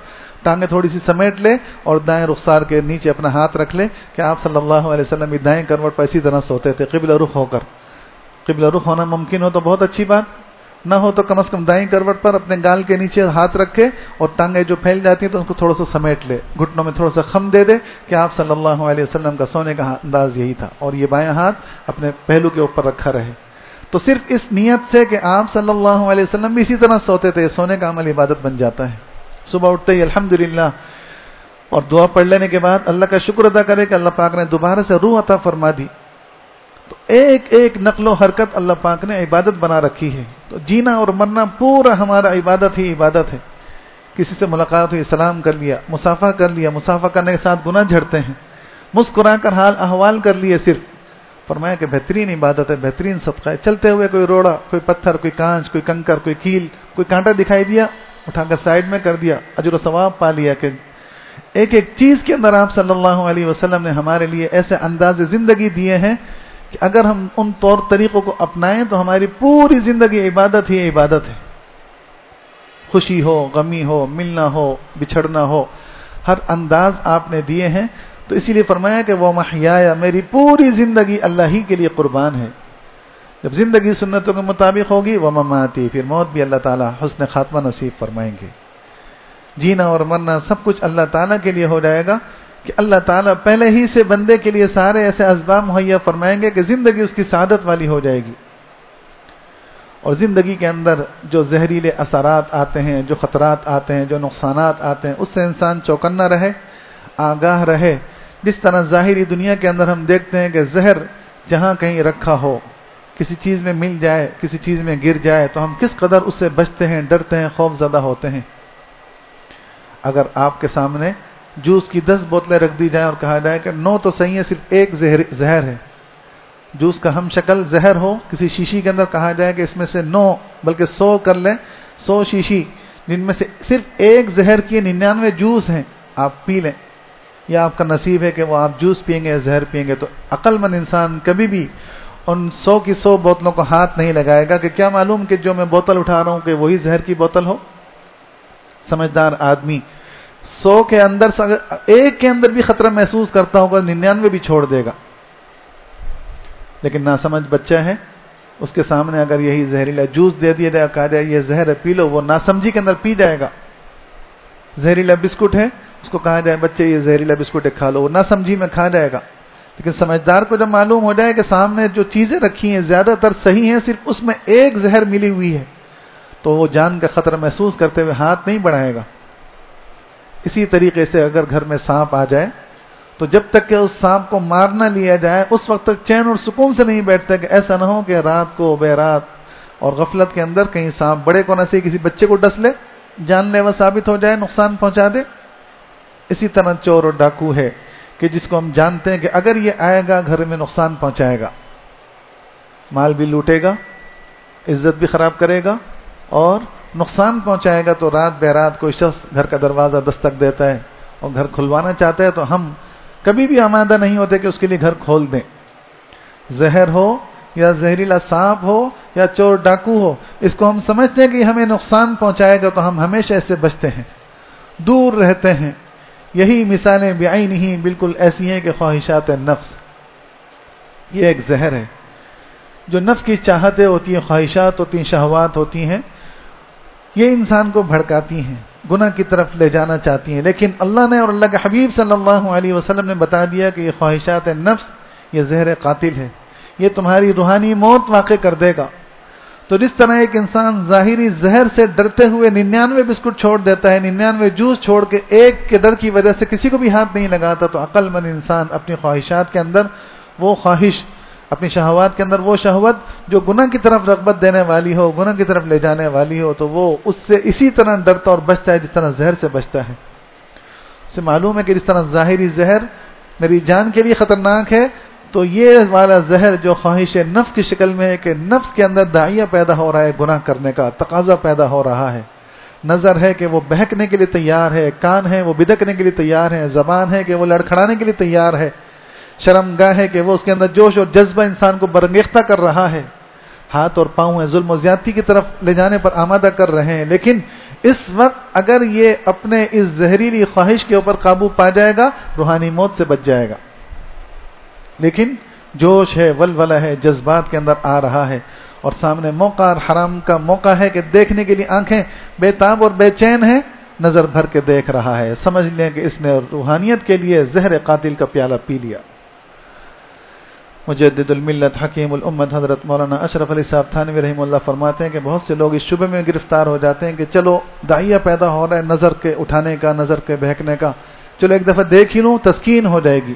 A: ٹانگیں تھوڑی سی سمیٹ لے اور دائیں رخسار کے نیچے اپنا ہاتھ رکھ لے کہ آپ صلی اللہ علیہ وسلم بھی دائیں کروٹ پر اسی طرح سوتے تھے قبلہ رخ ہو کر. قبلہ رخ ہونا ممکن ہو تو بہت اچھی بات، نہ ہو تو کم از کم دائیں کروٹ پر اپنے گال کے نیچے ہاتھ رکھے اور ٹانگیں جو پھیل جاتی ہیں تو ان کو تھوڑا سا سمیٹ لے، گھٹنوں میں تھوڑا سا خم دے دے کہ آپ صلی اللہ علیہ وسلم کا سونے کا انداز یہی تھا، اور یہ بایاں ہاتھ اپنے پہلو کے اوپر رکھا رہے. تو صرف اس نیت سے کہ آپ صلی اللہ علیہ وسلم بھی اسی طرح سوتے تھے، سونے کا عمل عبادت بن جاتا ہے. صبح اٹھتے ہی الحمدللہ اور دعا پڑھ لینے کے بعد اللہ کا شکر ادا کرے کہ اللہ پاک نے دوبارہ سے روح عطا فرما دی. تو ایک ایک نقل و حرکت اللہ پاک نے عبادت بنا رکھی ہے. تو جینا اور مرنا پورا ہمارا عبادت ہی عبادت ہے. کسی سے ملاقات ہوئی سلام کر لیا، مسافہ کر لیا، مسافہ کرنے کے ساتھ گناہ جھڑتے ہیں، مسکرا کر حال احوال کر لیے. صرف فرمایا کہ بہترین عبادت ہے، بہترین صدقہ ہے. چلتے ہوئے کوئی روڑا، کوئی پتھر، کوئی کانچ، کوئی کنکر، کوئی کیل، کوئی کانٹا دکھائی دیا، اٹھا کر سائڈ میں کر دیا، اجر و ثواب پا لیا. کہ ایک ایک چیز کے اندر آپ صلی اللہ علیہ وسلم نے ہمارے لیے ایسے انداز زندگی دیے ہیں کہ اگر ہم ان طور طریقوں کو اپنائیں تو ہماری پوری زندگی عبادت ہی عبادت ہے. خوشی ہو، غمی ہو، ملنا ہو، بچھڑنا ہو، ہر انداز آپ نے دیے ہیں. تو اسی لیے فرمایا کہ وہ محیایا، میری پوری زندگی اللہ ہی کے لیے قربان ہے. جب زندگی سنتوں کے مطابق ہوگی وہ مماتی، پھر موت بھی اللہ تعالیٰ حسن خاتمہ نصیب فرمائیں گے. جینا اور مرنا سب کچھ اللہ تعالیٰ کے لیے ہو جائے گا کہ اللہ تعالیٰ پہلے ہی سے بندے کے لیے سارے ایسے اسباب مہیا فرمائیں گے کہ زندگی اس کی سعادت والی ہو جائے گی. اور زندگی کے اندر جو زہریلے اثرات آتے ہیں، جو خطرات آتے ہیں، جو نقصانات آتے ہیں، اس سے انسان چوکنا رہے، آگاہ رہے. جس طرح ظاہری دنیا کے اندر ہم دیکھتے ہیں کہ زہر جہاں کہیں رکھا ہو، کسی چیز میں مل جائے، کسی چیز میں گر جائے تو ہم کس قدر اس سے بچتے ہیں، ڈرتے ہیں، خوف زدہ ہوتے ہیں. اگر آپ کے سامنے جوس کی دس بوتلیں رکھ دی جائیں اور کہا جائے کہ نو تو صحیح ہے، صرف ایک زہر زہر ہے، جوس کا ہم شکل زہر ہو، کسی شیشی کے اندر کہا جائے کہ اس میں سے نو بلکہ سو کر لیں، سو شیشی جن میں سے صرف ایک زہر کی ننانوے جوس ہیں، آپ پی لیں، یا آپ کا نصیب ہے کہ وہ آپ جوس پئیں گے یا زہر پئیں گے. تو عقل مند انسان کبھی بھی ان سو کی سو بوتلوں کو ہاتھ نہیں لگائے گا کہ کیا معلوم کہ جو میں بوتل اٹھا رہا ہوں کہ وہی زہر کی بوتل ہو. سمجھدار آدمی سو کے اندر ایک کے اندر بھی خطرہ محسوس کرتا ہوگا، ننانوے بھی چھوڑ دے گا. لیکن ناسمجھ بچہ ہے، اس کے سامنے اگر یہی زہریلا جوس دے دیا جائے، کہا جائے یہ زہر ہے پی لو، وہ ناسمجھی کے اندر پی جائے گا. زہریلا بسکٹ ہے، اس کو کہا جائے بچے یہ زہریلا بسکٹ ہے کھا لو، وہ ناسمجھی میں کھا جائے گا. لیکن سمجھدار کو جب معلوم ہو جائے کہ سامنے جو چیزیں رکھی ہیں زیادہ تر صحیح ہیں، صرف اس میں ایک زہر ملی ہوئی ہے، تو وہ جان کا خطرہ محسوس کرتے ہوئے ہاتھ نہیں بڑھائے گا. اسی طریقے سے اگر گھر میں سانپ آ جائے تو جب تک کہ اس سانپ کو مار نہ لیا جائے اس وقت تک چین اور سکون سے نہیں بیٹھتے کہ ایسا نہ ہو کہ رات کو بے رات اور غفلت کے اندر کہیں سانپ بڑے کو نہ سے کسی بچے کو ڈس لے، جان لیوا ثابت ہو جائے، نقصان پہنچا دے. اسی طرح چور اور ڈاکو ہے کہ جس کو ہم جانتے ہیں کہ اگر یہ آئے گا گھر میں نقصان پہنچائے گا، مال بھی لوٹے گا، عزت بھی خراب کرے گا اور نقصان پہنچائے گا. تو رات بے رات کوئی شخص گھر کا دروازہ دستک دیتا ہے اور گھر کھلوانا چاہتا ہے تو ہم کبھی بھی آمادہ نہیں ہوتے کہ اس کے لیے گھر کھول دیں. زہر ہو یا زہریلا سانپ ہو یا چور ڈاکو ہو، اس کو ہم سمجھتے ہیں کہ ہمیں نقصان پہنچائے گا تو ہم ہمیشہ اس سے بچتے ہیں، دور رہتے ہیں. یہی مثالیں بعین ہی بالکل ایسی ہیں کہ خواہشات نفس، یہ ایک زہر ہے. جو نفس کی چاہتیں ہوتی ہیں، خواہشات ہوتی ہیں، شہوات ہوتی ہیں، یہ انسان کو بھڑکاتی ہیں، گناہ کی طرف لے جانا چاہتی ہیں. لیکن اللہ نے اور اللہ کے حبیب صلی اللہ علیہ وسلم نے بتا دیا کہ یہ خواہشات نفس یہ زہر قاتل ہے، یہ تمہاری روحانی موت واقع کر دے گا. تو جس طرح ایک انسان ظاہری زہر سے ڈرتے ہوئے ننانوے بسکٹ چھوڑ دیتا ہے، ننانوے جوس چھوڑ کے ایک کے ڈر کی وجہ سے کسی کو بھی ہاتھ نہیں لگاتا، تو عقل مند انسان اپنی خواہشات کے اندر وہ خواہش، اپنی شہوات کے اندر وہ شہوت جو گناہ کی طرف رغبت دینے والی ہو، گناہ کی طرف لے جانے والی ہو، تو وہ اس سے اسی طرح ڈرتا اور بچتا ہے جس طرح زہر سے بچتا ہے. اسے معلوم ہے کہ جس طرح ظاہری زہر میری جان کے لیے خطرناک ہے، تو یہ والا زہر جو خواہش نفس کی شکل میں ہے کہ نفس کے اندر داعیہ پیدا ہو رہا ہے، گناہ کرنے کا تقاضا پیدا ہو رہا ہے. نظر ہے کہ وہ بہکنے کے لیے تیار ہے، کان ہے وہ بدکنے کے لیے تیار ہے، زبان ہے کہ وہ لڑکھڑانے کے لیے تیار ہے، شرمگاہ ہے کہ وہ اس کے اندر جوش اور جذبہ انسان کو برانگیختہ کر رہا ہے.
B: ہاتھ اور پاؤں ہیں ظلم و زیادتی کی طرف لے جانے پر آمادہ کر رہے ہیں، لیکن اس وقت اگر یہ اپنے اس زہریلی خواہش کے اوپر قابو پا جائے گا روحانی موت سے بچ جائے گا. لیکن جوش ہے، ولولہ ہے، جذبات کے اندر آ رہا ہے اور سامنے موقع اور حرام کا موقع ہے کہ دیکھنے کے لیے آنکھیں بے تاب اور بے چین ہیں، نظر بھر کے دیکھ رہا ہے، سمجھ لیں کہ اس نے روحانیت کے لیے زہر قاتل کا پیالہ پی لیا. مجدد الملت حکیم الامت حضرت مولانا اشرف علی صاحب تھانوی رحمہ اللہ فرماتے ہیں کہ بہت سے لوگ اس شبے میں گرفتار ہو جاتے ہیں کہ چلو داعیہ پیدا ہو رہا ہے نظر کے اٹھانے کا، نظر کے بہکنے کا، چلو ایک دفعہ دیکھ ہی لوں تسکین ہو جائے گی.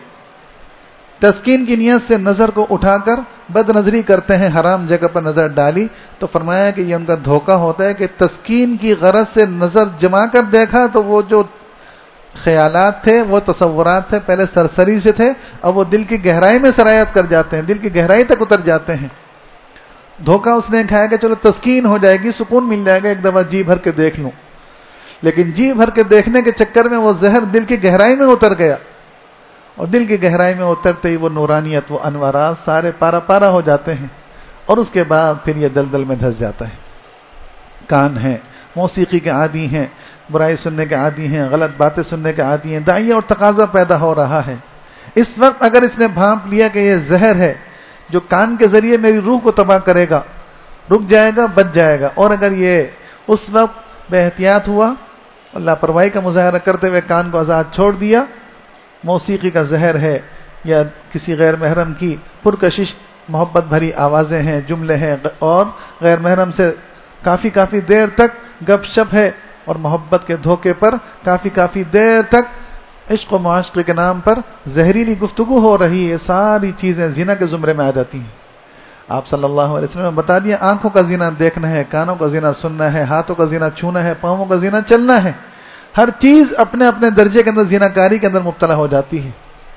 B: تسکین کی نیت سے نظر کو اٹھا کر بد نظری کرتے ہیں، حرام جگہ پر نظر ڈالی، تو فرمایا کہ یہ ان کا دھوکہ ہوتا ہے کہ تسکین کی غرض سے نظر جما کر دیکھا تو وہ جو خیالات تھے، وہ تصورات تھے، پہلے سرسری سے تھے، اب وہ دل کی گہرائی میں سرایت کر جاتے ہیں، دل کی گہرائی تک اتر جاتے ہیں. دھوکہ اس نے کھایا کہ چلو تسکین ہو جائے گی، سکون مل جائے گا، ایک دفعہ جی بھر کے دیکھ لوں. لیکن جی بھر کے دیکھنے کے چکر میں وہ زہر دل کی گہرائی میں اتر گیا، اور دل کی گہرائی میں اترتے ہی وہ نورانیت، وہ انوارات سارے پارا پارا ہو جاتے ہیں، اور اس کے بعد پھر یہ دلدل میں دھس جاتا ہے. کان ہیں موسیقی کے عادی ہیں، برائی سننے کے عادی ہیں، غلط باتیں سننے کے عادی ہیں، داعیہ اور تقاضا پیدا ہو رہا ہے. اس وقت اگر اس نے بھانپ لیا کہ یہ زہر ہے جو کان کے ذریعے میری روح کو تباہ کرے گا، رک جائے گا، بچ جائے گا. اور اگر یہ اس وقت بے احتیاط ہوا، اللہ پرواہی کا مظاہرہ کرتے ہوئے کان کو آزاد چھوڑ دیا، موسیقی کا زہر ہے یا کسی غیر محرم کی پرکشش محبت بھری آوازیں ہیں، جملے ہیں، اور غیر محرم سے کافی کافی دیر تک گپ شپ ہے، اور محبت کے دھوکے پر کافی کافی دیر تک عشق و معاشقے کے نام پر زہریلی گفتگو ہو رہی ہے، ساری چیزیں زنا کے زمرے میں آ جاتی ہیں. آپ صلی اللہ علیہ وسلم نے بتا دیا آنکھوں کا زنا دیکھنا ہے، کانوں کا زنا سننا ہے، ہاتھوں کا زنا چھونا ہے، پاؤں کا زنا چلنا ہے. ہر چیز اپنے اپنے درجے کے اندر زناکاری کے اندر مبتلا ہو جاتی ہے.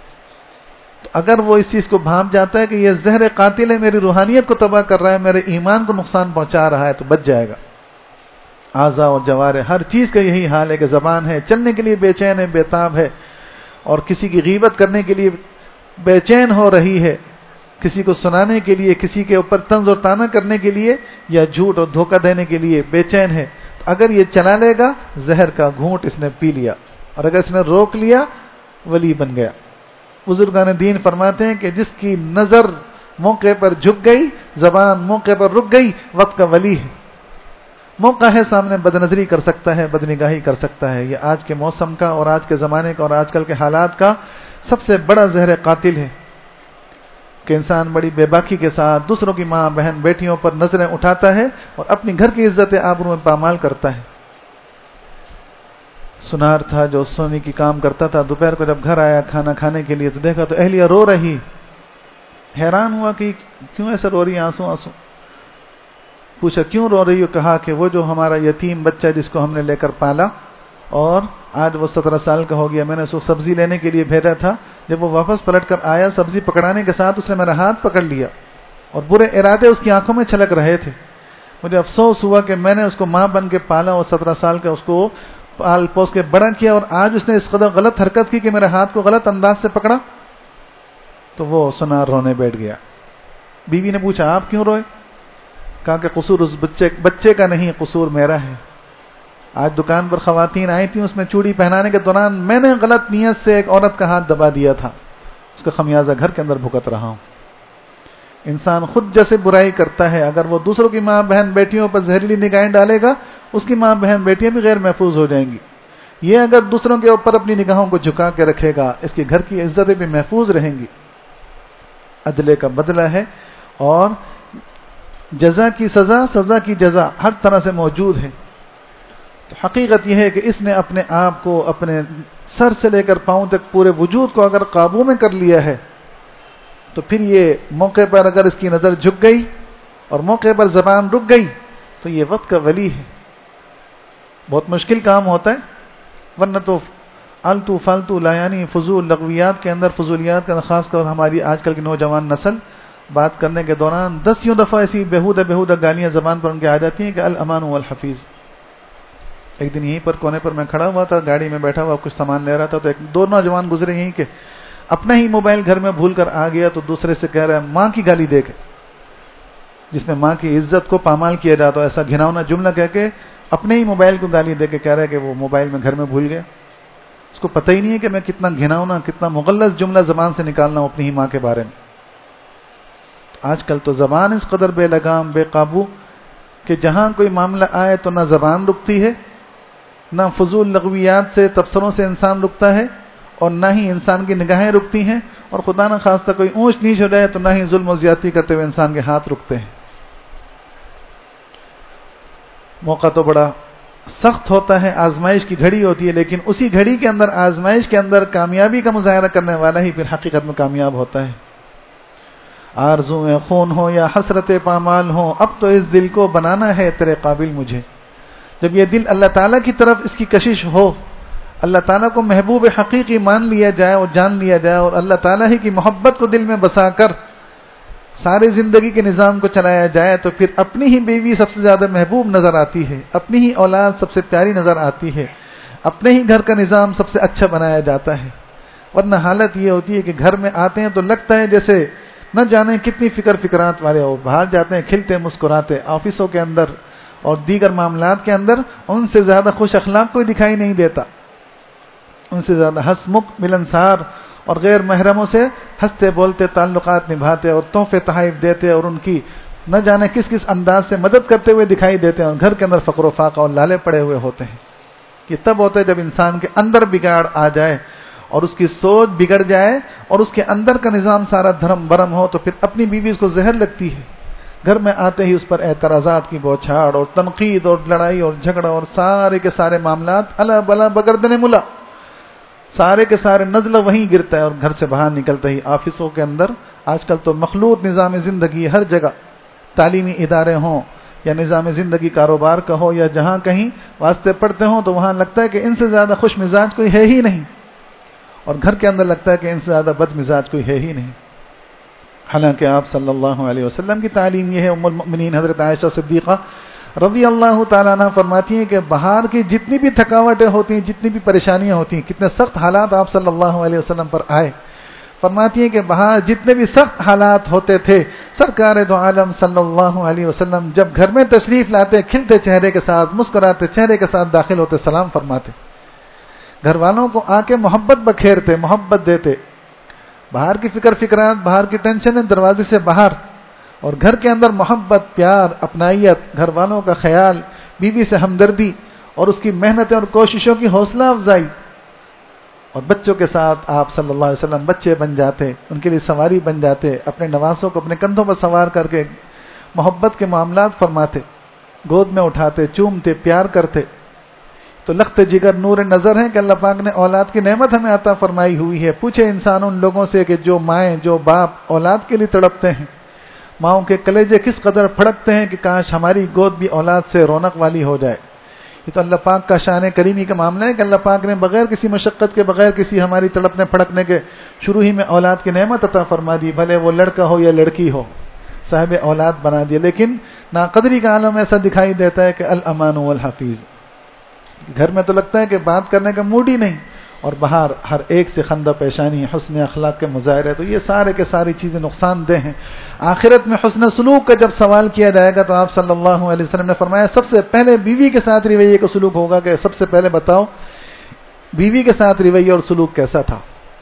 B: تو اگر وہ اس چیز کو بھانپ جاتا ہے کہ یہ زہر قاتل ہے، میری روحانیت کو تباہ کر رہا ہے، میرے ایمان کو نقصان پہنچا رہا ہے، تو بچ جائے گا. اعضاء اور جوارح ہر چیز کا یہی حال ہے کہ زبان ہے چلنے کے لیے بے چین ہے، بے تاب ہے، اور کسی کی غیبت کرنے کے لیے بے چین ہو رہی ہے، کسی کو سنانے کے لیے، کسی کے اوپر طنز اور طعنہ کرنے کے لیے، یا جھوٹ اور دھوکہ دینے کے لیے بے چین ہے. اگر یہ چلا لے گا زہر کا گھونٹ اس نے پی لیا، اور اگر اس نے روک لیا ولی بن گیا. بزرگان دین فرماتے ہیں کہ جس کی نظر موقع پر جھک گئی، زبان موقع پر رک گئی، وقت کا ولی ہے. موقع ہے سامنے بد نظری کر سکتا ہے، بدنگاہی کر سکتا ہے. یہ آج کے موسم کا اور آج کے زمانے کا اور آج کل کے حالات کا سب سے بڑا زہر قاتل ہے کہ انسان بڑی بے باکی کے ساتھ دوسروں کی ماں بہن بیٹیوں پر نظریں اٹھاتا ہے اور اپنی گھر کی عزت آبرو میں پامال کرتا ہے. سنار تھا جو سونے کی کام کرتا تھا، دوپہر کو جب گھر آیا کھانا کھانے کے لیے تو دیکھا تو اہلیہ رو رہی. حیران ہوا کہ کیوں ایسے رو رہی، آنسو آنسو. پوچھا کیوں رو رہی ہو؟ کہا کہ وہ جو ہمارا یتیم بچہ جس کو ہم نے لے کر پالا اور آج وہ سترہ سال کا ہو گیا، میں نے اس کو سبزی لینے کے لیے بھیجا تھا، جب وہ واپس پلٹ کر آیا سبزی پکڑانے کے ساتھ اس نے میرا ہاتھ پکڑ لیا اور برے ارادے اس کی آنکھوں میں چھلک رہے تھے. مجھے افسوس ہوا کہ میں نے اس کو ماں بن کے پالا اور سترہ سال کا اس کو پال پوس کے بڑا کیا، اور آج اس نے اس قدر غلط حرکت کی کہ میرے ہاتھ کو غلط انداز سے پکڑا. تو وہ سنار رونے بیٹھ گیا. بیوی نے پوچھا آپ کیوں روئے؟ کہا کہ قصور اس بچے بچے کا نہیں، قصور میرا ہے. آج دکان پر خواتین آئی تھیں، اس میں چوڑی پہنانے کے دوران میں نے غلط نیت سے ایک عورت کا ہاتھ دبا دیا تھا، اس کا خمیازہ گھر کے اندر بھگت رہا ہوں. انسان خود جیسے برائی کرتا ہے، اگر وہ دوسروں کی ماں بہن بیٹیوں پر زہریلی نگاہیں ڈالے گا، اس کی ماں بہن بیٹیاں بھی غیر محفوظ ہو جائیں گی. یہ اگر دوسروں کے اوپر اپنی نگاہوں کو جھکا کے رکھے گا، اس کے گھر کی عزتیں بھی محفوظ رہیں گی. عدلے کا بدلہ ہے، اور جزا کی سزا، سزا کی جزا ہر طرح سے موجود ہے. تو حقیقت یہ ہے کہ اس نے اپنے آپ کو اپنے سر سے لے کر پاؤں تک پورے وجود کو اگر قابو میں کر لیا ہے، تو پھر یہ موقع پر اگر اس کی نظر جھک گئی اور موقع پر زبان رک گئی تو یہ وقت کا ولی ہے. بہت مشکل کام ہوتا ہے، ورنہ تو التو فالتو لایانی فضول لغویات کے اندر، فضولیات کا خاص کر ہماری آج کل کی نوجوان نسل بات کرنے کے دوران دسیوں دفعہ ایسی بےہودہ بےہودہ گالیاں زبان پر ان کے آ جاتی ہیں کہ الامان والحفیظ. ایک دن یہیں پر کونے پر میں کھڑا ہوا تھا، گاڑی میں بیٹھا ہوا کچھ سامان لے رہا تھا، تو ایک دو نوجوان گزرے یہیں کہ اپنا ہی موبائل گھر میں بھول کر آ گیا تو دوسرے سے کہہ رہا ہے ماں کی گالی دے کے. جس میں ماں کی عزت کو پامال کیا جاتا ہے، ایسا گھناؤنا جملہ کہہ کے اپنے ہی موبائل کو گالی دے کے کہہ رہا ہے کہ وہ موبائل میں گھر میں بھول گیا. اس کو پتہ ہی نہیں ہے کہ میں کتنا گھناؤنا، کتنا مغلظ جملہ زبان سے نکالنا ہوں اپنی ہی ماں کے بارے میں. آج کل تو زبان اس قدر بے لگام، بے قابو کہ جہاں کوئی معاملہ آئے تو نہ زبان رکتی ہے، نہ فضول لغویات سے تبصروں سے انسان رکتا ہے، اور نہ ہی انسان کی نگاہیں رکتی ہیں، اور خدا نہ خواستہ کوئی اونچ نیچ ہو جائے تو نہ ہی ظلم و زیادتی کرتے ہوئے انسان کے ہاتھ رکتے ہیں. موقع تو بڑا سخت ہوتا ہے، آزمائش کی گھڑی ہوتی ہے، لیکن اسی گھڑی کے اندر، آزمائش کے اندر کامیابی کا مظاہرہ کرنے والا ہی پھر حقیقت میں کامیاب ہوتا ہے. آرزویں خون ہو یا حسرت پامال ہو، اب تو اس دل کو بنانا ہے تیرے قابل مجھے. جب یہ دل اللہ تعالیٰ کی طرف اس کی کشش ہو، اللہ تعالیٰ کو محبوب حقیقی مان لیا جائے اور جان لیا جائے، اور اللہ تعالیٰ ہی کی محبت کو دل میں بسا کر ساری زندگی کے نظام کو چلایا جائے، تو پھر اپنی ہی بیوی سب سے زیادہ محبوب نظر آتی ہے، اپنی ہی اولاد سب سے پیاری نظر آتی ہے، اپنے ہی گھر کا نظام سب سے اچھا بنایا جاتا ہے. ورنہ حالت یہ ہوتی ہے کہ گھر میں آتے ہیں تو لگتا ہے جیسے نہ جانے کتنی فکر فکرات والے ہو. باہر جاتے ہیں کھلتے مسکراتے، آفسوں کے اندر اور دیگر معاملات کے اندر ان سے زیادہ خوش اخلاق کوئی دکھائی نہیں دیتا، ان سے زیادہ ہنسمکھ ملنسار اور غیر محرموں سے ہنستے بولتے تعلقات نبھاتے اور تحفے تحائف دیتے اور ان کی نہ جانے کس کس انداز سے مدد کرتے ہوئے دکھائی دیتے ہیں، اور گھر کے اندر فقر و فاقہ اور لالے پڑے ہوئے ہوتے ہیں. یہ تب ہوتا ہے جب انسان کے اندر بگاڑ آ جائے اور اس کی سوچ بگڑ جائے اور اس کے اندر کا نظام سارا دھرم برم ہو، تو پھر اپنی بیوی اس کو زہر لگتی ہے. گھر میں آتے ہی اس پر اعتراضات کی بوچھاڑ اور تنقید اور لڑائی اور جھگڑا اور سارے کے سارے معاملات الا بلا بگردن ملا، سارے کے سارے نزلہ وہیں گرتا ہے. اور گھر سے باہر نکلتے ہی آفسوں کے اندر آج کل تو مخلوط نظام زندگی ہر جگہ، تعلیمی ادارے ہوں یا نظام زندگی کاروبار کا ہو یا جہاں کہیں واسطے پڑھتے ہوں، تو وہاں لگتا ہے کہ ان سے زیادہ خوش مزاج کوئی ہے ہی نہیں، اور گھر کے اندر لگتا ہے کہ ان سے زیادہ بد مزاج کوئی ہے ہی نہیں. حالانکہ آپ صلی اللہ علیہ وسلم کی تعلیم یہ ہے. ام المؤمنین حضرت عائشہ صدیقہ رضی اللہ تعالیٰ عنہ فرماتی ہیں کہ باہر کی جتنی بھی تھکاوٹیں ہوتی ہیں، جتنی بھی پریشانیاں ہوتی ہیں، کتنے سخت حالات آپ صلی اللہ علیہ وسلم پر آئے، فرماتی ہیں کہ باہر جتنے بھی سخت حالات ہوتے تھے، سرکار دو عالم صلی اللہ علیہ وسلم جب گھر میں تشریف لاتے، کھلتے چہرے کے ساتھ، مسکراتے چہرے کے ساتھ داخل ہوتے، سلام فرماتے، گھر والوں کو آ کے محبت بکھیرتے، محبت دیتے. باہر کی فکر فکرات، باہر کی ٹینشنیں دروازے سے باہر، اور گھر کے اندر محبت، پیار، اپنائیت، گھر والوں کا خیال، بیوی سے ہمدردی اور اس کی محنتیں اور کوششوں کی حوصلہ افزائی. اور بچوں کے ساتھ آپ صلی اللہ علیہ وسلم بچے بن جاتے، ان کے لیے سواری بن جاتے، اپنے نواسوں کو اپنے کندھوں پر سوار کر کے محبت کے معاملات فرماتے، گود میں اٹھاتے، چومتے، پیار کرتے. تو لخت جگر نور نظر ہیں کہ اللہ پاک نے اولاد کی نعمت ہمیں عطا فرمائی ہوئی ہے. پوچھے انسان ان لوگوں سے کہ جو مائیں، جو باپ اولاد کے لیے تڑپتے ہیں، ماؤں کے کلیجے کس قدر پھڑکتے ہیں کہ کاش ہماری گود بھی اولاد سے رونق والی ہو جائے. یہ تو اللہ پاک کا شان کریمی کا معاملہ ہے کہ اللہ پاک نے بغیر کسی مشقت کے، بغیر کسی ہماری تڑپنے پھڑکنے کے شروع ہی میں اولاد کی نعمت عطا فرما دی، بھلے وہ لڑکا ہو یا لڑکی ہو، صاحب اولاد بنا دیا. لیکن ناقدری کا عالم ایسا دکھائی دیتا ہے کہ الامان والحفیظ. گھر میں تو لگتا ہے کہ بات کرنے کا موڈ ہی نہیں، اور باہر ہر ایک سے خندہ پیشانی، حسن اخلاق کے مظاہرے. تو یہ سارے کے ساری چیزیں نقصان دہ ہیں. آخرت میں حسن سلوک کا جب سوال کیا جائے گا تو آپ صلی اللہ علیہ وسلم نے فرمایا سب سے پہلے بیوی کے ساتھ رویے کا سلوک ہوگا کہ سب سے پہلے بتاؤ بیوی کے ساتھ رویہ اور سلوک کیسا تھا.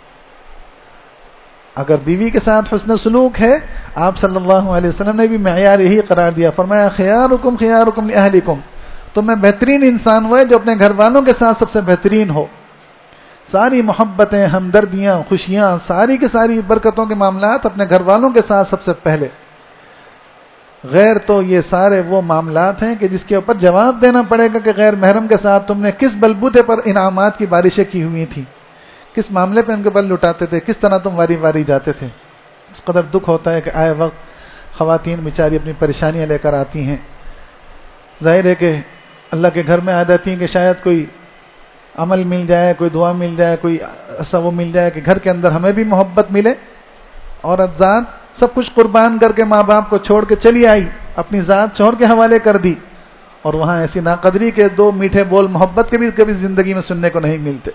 B: اگر بیوی کے ساتھ حسن سلوک ہے، آپ صلی اللہ علیہ وسلم نے بھی معیار یہی قرار دیا، فرمایا خیارکم خیارکم لأہلکم، تو میں بہترین انسان وہ ہے جو اپنے گھر والوں کے ساتھ سب سے بہترین ہو. ساری محبتیں، ہمدردیاں، خوشیاں، ساری کے ساری برکتوں کے معاملات اپنے گھر والوں کے ساتھ سب سے پہلے. غیر تو یہ سارے وہ معاملات ہیں کہ جس کے اوپر جواب دینا پڑے گا کہ غیر محرم کے ساتھ تم نے کس بلبوتے پر انعامات کی بارشیں کی ہوئی تھیں، کس معاملے پہ ان کے بل لٹاتے تھے، کس طرح تم واری واری جاتے تھے. اس قدر دکھ ہوتا ہے کہ آئے وقت خواتین بیچاری اپنی پریشانیاں لے کر آتی ہیں. ظاہر ہے کہ اللہ کے گھر میں آ جاتی ہیں کہ شاید کوئی عمل مل جائے، کوئی دعا مل جائے، کوئی ایسا وہ مل جائے کہ گھر کے اندر ہمیں بھی محبت ملے. عورت ذات سب کچھ قربان کر کے ماں باپ کو چھوڑ کے چلی آئی، اپنی ذات شوہر کے حوالے کر دی، اور وہاں ایسی ناقدری کے دو میٹھے بول محبت کے بھی کبھی زندگی میں سننے کو نہیں ملتے.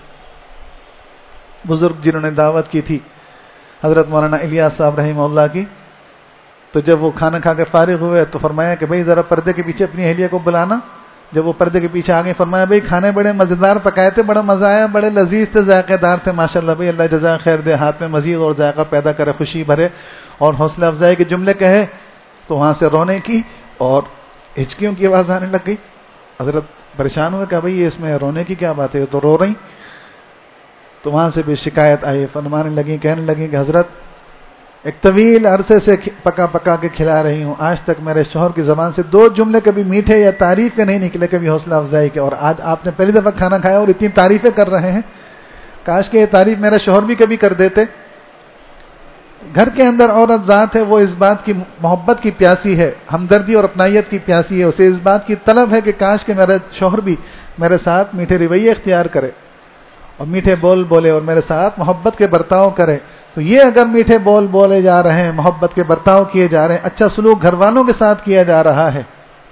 B: بزرگ جنہوں نے دعوت کی تھی حضرت مولانا الیاس صاحب رحمہ اللہ کی، تو جب وہ کھانا کھا کے فارغ ہوئے تو فرمایا کہ بھائی ذرا پردے کے پیچھے اپنی اہلیہ کو بلانا. جب وہ پردے کے پیچھے آگے فرمایا بھائی کھانے بڑے مزیدار پکائے تھے, بڑا مزہ آیا, بڑے لذیذ تھے, ذائقے دار تھے, ماشاءاللہ بھائی اللہ جزائے خیر دے, ہاتھ میں مزید اور ذائقہ پیدا کرے, خوشی بھرے اور حوصلہ افزائی کے جملے کہے. تو وہاں سے رونے کی اور ہچکیوں کی آواز آنے لگ گئی. حضرت پریشان ہوئے کہ بھائی اس میں رونے کی کیا بات ہے, تو رو رہی. تو وہاں سے بھی شکایت آئی, فرمانے لگی, کہنے لگی کہ حضرت ایک طویل عرصے سے پکا پکا کے کھلا رہی ہوں, آج تک میرے شوہر کی زبان سے دو جملے کبھی میٹھے یا تعریف کے نہیں نکلے, کبھی حوصلہ افزائی کے, اور آج آپ نے پہلی دفعہ کھانا کھایا اور اتنی تعریفیں کر رہے ہیں. کاش کہ یہ تعریف میرے شوہر بھی کبھی کر دیتے. گھر کے اندر عورت ذات ہے, وہ اس بات کی محبت کی پیاسی ہے, ہمدردی اور اپنائیت کی پیاسی ہے. اسے اس بات کی طلب ہے کہ کاش کہ میرا شوہر بھی میرے ساتھ میٹھے رویے اختیار کرے اور میٹھے بول بولے اور میرے ساتھ محبت کے برتاؤ کرے. تو یہ اگر میٹھے بول بولے جا رہے ہیں, محبت کے برتاؤ کیے جا رہے ہیں, اچھا سلوک گھر والوں کے ساتھ کیا جا رہا ہے,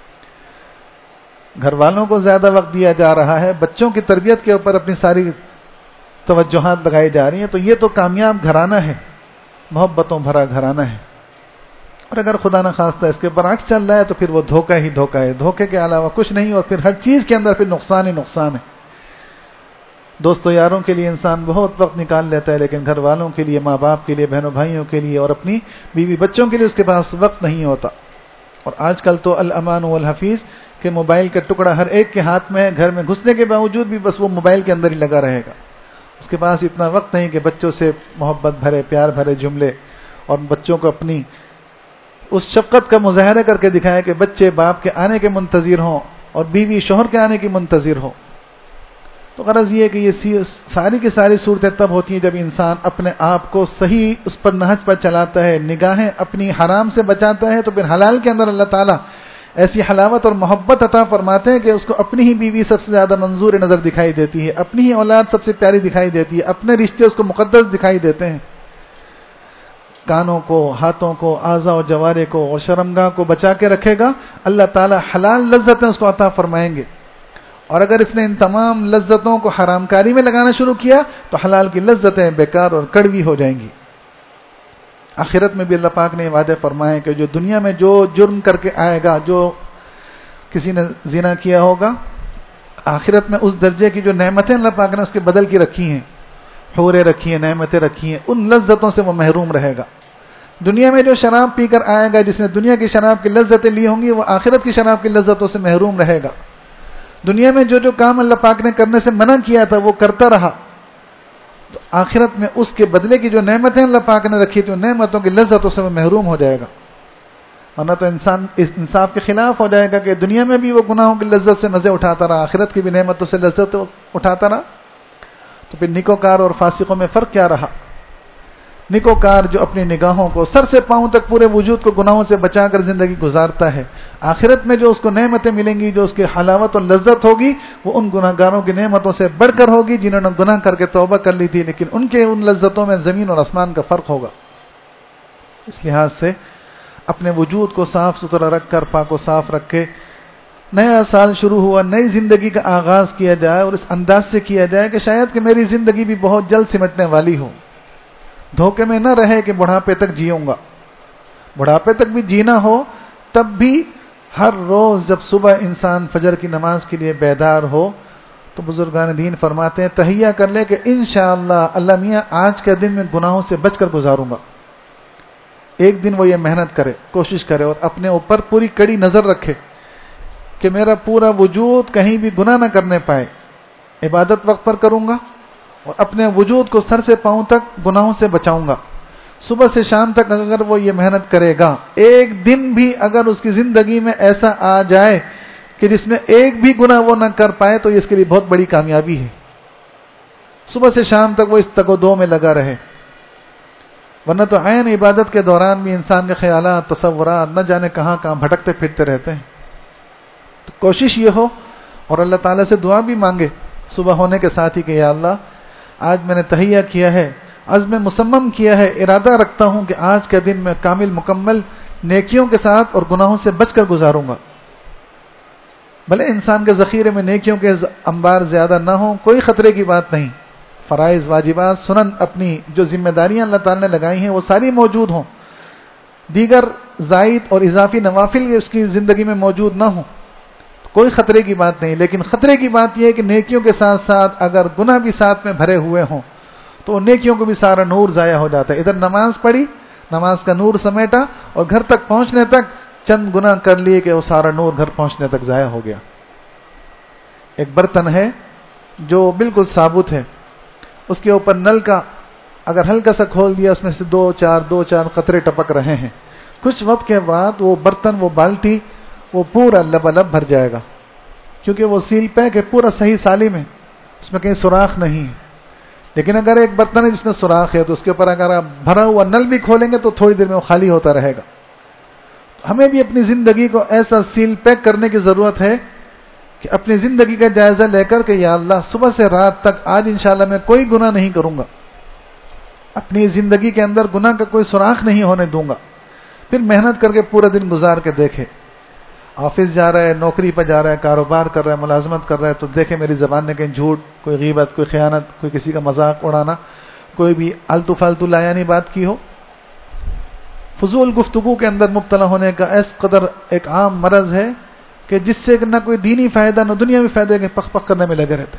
B: گھر والوں کو زیادہ وقت دیا جا رہا ہے, بچوں کی تربیت کے اوپر اپنی ساری توجہات لگائی جا رہی ہیں, تو یہ تو کامیاب گھرانہ ہے, محبتوں بھرا گھرانہ ہے. اور اگر خدا نہ خواستہ اس کے برعکس چل رہا ہے تو پھر وہ دھوکہ ہی دھوکہ ہے, دھوکے کے علاوہ کچھ نہیں, اور پھر ہر چیز کے اندر پھر نقصان ہی نقصان ہے. دوستوں یاروں کے لیے انسان بہت وقت نکال لیتا ہے, لیکن گھر والوں کے لیے, ماں باپ کے لیے, بہنوں بھائیوں کے لیے اور اپنی بیوی بچوں کے لیے اس کے پاس وقت نہیں ہوتا. اور آج کل تو الامان والحفیظ کہ موبائل کا ٹکڑا ہر ایک کے ہاتھ میں ہے, گھر میں گھسنے کے باوجود بھی بس وہ موبائل کے اندر ہی لگا رہے گا. اس کے پاس اتنا وقت نہیں کہ بچوں سے محبت بھرے, پیار بھرے جملے اور بچوں کو اپنی اس شفقت کا مظاہرہ کر کے دکھائے کہ بچے باپ کے آنے کے منتظر ہوں اور بیوی شوہر کے آنے کی منتظر ہو. تو غرض یہ ہے کہ یہ ساری کی ساری صورتیں تب ہوتی ہیں جب انسان اپنے آپ کو صحیح اس پر نہج پر چلاتا ہے, نگاہیں اپنی حرام سے بچاتا ہے, تو پھر حلال کے اندر اللہ تعالیٰ ایسی حلاوت اور محبت عطا فرماتے ہیں کہ اس کو اپنی ہی بیوی سب سے زیادہ منظور نظر دکھائی دیتی ہے, اپنی ہی اولاد سب سے پیاری دکھائی دیتی ہے, اپنے رشتے اس کو مقدس دکھائی دیتے ہیں. کانوں کو, ہاتھوں کو, اعضاء و جوارے کو اور شرمگاہ کو بچا کے رکھے گا, اللہ تعالیٰ حلال لذتیں اس کو عطا فرمائیں گے. اور اگر اس نے ان تمام لذتوں کو حرام کاری میں لگانا شروع کیا تو حلال کی لذتیں بیکار اور کڑوی ہو جائیں گی. آخرت میں بھی اللہ پاک نے وعدے فرمائے کہ جو دنیا میں جو جرم کر کے آئے گا, جو کسی نے زنا کیا ہوگا, آخرت میں اس درجے کی جو نعمتیں اللہ پاک نے اس کے بدل کی رکھی ہیں, حوریں رکھی ہیں, نعمتیں رکھی ہیں, ان لذتوں سے وہ محروم رہے گا. دنیا میں جو شراب پی کر آئے گا, جس نے دنیا کی شراب کی لذتیں لی ہوں گی, وہ آخرت کی شراب کی لذتوں سے محروم رہے گا. دنیا میں جو جو کام اللہ پاک نے کرنے سے منع کیا تھا وہ کرتا رہا, تو آخرت میں اس کے بدلے کی جو نعمتیں اللہ پاک نے رکھی تھی ان نعمتوں کی لذتوں سے وہ محروم ہو جائے گا. ورنہ تو انسان اس انصاف کے خلاف ہو جائے گا کہ دنیا میں بھی وہ گناہوں کی لذت سے مزے اٹھاتا رہا, آخرت کی بھی نعمتوں سے لذت اٹھاتا رہا. تو پھر نیکوکار اور فاسقوں میں فرق کیا رہا؟ نیکوکار جو اپنی نگاہوں کو سر سے پاؤں تک پورے وجود کو گناہوں سے بچا کر زندگی گزارتا ہے, آخرت میں جو اس کو نعمتیں ملیں گی, جو اس کی حلاوت اور لذت ہوگی, وہ ان گناہ گاروں کی نعمتوں سے بڑھ کر ہوگی جنہوں نے گناہ کر کے توبہ کر لی تھی, لیکن ان کے ان لذتوں میں زمین اور آسمان کا فرق ہوگا. اس لحاظ سے اپنے وجود کو صاف ستھرا رکھ کر, پاک و صاف رکھ کے, نیا سال شروع ہوا, نئی زندگی کا آغاز کیا جائے اور اس انداز سے کیا جائے کہ شاید کہ میری زندگی بھی بہت جلد سمٹنے والی ہو. دھوکے میں نہ رہے کہ بڑھاپے تک جیوں گا, بڑھاپے تک بھی جینا ہو, تب بھی ہر روز جب صبح انسان فجر کی نماز کے لیے بیدار ہو تو بزرگان دین فرماتے ہیں تہیہ کر لے کہ انشاءاللہ اللہ میاں آج کے دن میں گناہوں سے بچ کر گزاروں گا. ایک دن وہ یہ محنت کرے, کوشش کرے اور اپنے اوپر پوری کڑی نظر رکھے کہ میرا پورا وجود کہیں بھی گناہ نہ کرنے پائے, عبادت وقت پر کروں گا اور اپنے وجود کو سر سے پاؤں تک گناہوں سے بچاؤں گا. صبح سے شام تک اگر وہ یہ محنت کرے گا, ایک دن بھی اگر اس کی زندگی میں ایسا آ جائے کہ جس میں ایک بھی گناہ وہ نہ کر پائے تو اس کے لیے بہت بڑی کامیابی ہے. صبح سے شام تک وہ اس تک و دو میں لگا رہے, ورنہ تو عین عبادت کے دوران بھی انسان کے خیالات, تصورات نہ جانے کہاں کہاں بھٹکتے پھرتے رہتے ہیں. تو کوشش یہ ہو اور اللہ تعالیٰ سے دعا بھی مانگے صبح ہونے کے ساتھ ہی کہ یا اللہ آج میں نے تہیہ کیا ہے, عزم مصمم کیا ہے, ارادہ رکھتا ہوں کہ آج کا دن میں کامل مکمل نیکیوں کے ساتھ اور گناہوں سے بچ کر گزاروں گا. بھلے انسان کے ذخیرے میں نیکیوں کے انبار زیادہ نہ ہوں, کوئی خطرے کی بات نہیں, فرائض, واجبات, سنن, اپنی جو ذمہ داریاں اللہ تعالیٰ نے لگائی ہیں وہ ساری موجود ہوں, دیگر زائد اور اضافی نوافل اس کی زندگی میں موجود نہ ہوں کوئی خطرے کی بات نہیں، لیکن خطرے کی بات یہ ہے کہ نیکیوں کے ساتھ ساتھ اگر گناہ بھی ساتھ میں بھرے ہوئے ہوں تو نیکیوں کو بھی سارا نور ضائع ہو جاتا ہے۔ ادھر نماز پڑھی، نماز کا نور سمیٹا، اور گھر تک پہنچنے تک چند گناہ کر لیے کہ وہ سارا نور گھر پہنچنے تک ضائع ہو گیا۔ ایک برتن ہے جو بالکل ثابت ہے، اس کے اوپر نل کا اگر ہلکا سا کھول دیا، اس میں سے دو چار دو چار قطرے ٹپک رہے ہیں، کچھ وقت کے بعد وہ برتن، وہ بالٹی، وہ پورا لبالب بھر جائے گا، کیونکہ وہ سیل پیک ہے، پورا صحیح سالم ہے، اس میں کہیں سوراخ نہیں ہے۔ لیکن اگر ایک برتن ہے جس میں سوراخ ہے تو اس کے اوپر اگر آپ بھرا ہوا نل بھی کھولیں گے تو تھوڑی دیر میں وہ خالی ہوتا رہے گا۔ ہمیں بھی اپنی زندگی کو ایسا سیل پیک کرنے کی ضرورت ہے کہ اپنی زندگی کا جائزہ لے کر کہ یا اللہ صبح سے رات تک آج انشاءاللہ میں کوئی گناہ نہیں کروں گا، اپنی زندگی کے اندر گناہ کا کوئی سوراخ نہیں ہونے دوں گا۔ پھر محنت کر کے پورا دن گزار کے دیکھے، آفس جا رہا ہے، نوکری پہ جا رہا ہے، کاروبار کر رہا ہے، ملازمت کر رہا ہے، تو دیکھے میری زبان نے کہیں جھوٹ، کوئی غیبت، کوئی خیانت، کوئی کسی کا مذاق اڑانا، کوئی بھی التو فالتو لایانی بات کی ہو۔ فضول گفتگو کے اندر مبتلا ہونے کا اس قدر ایک عام مرض ہے کہ جس سے نہ کوئی دینی فائدہ نہ دنیاوی فائدے کے پخ پخ کرنے میں لگے رہتے۔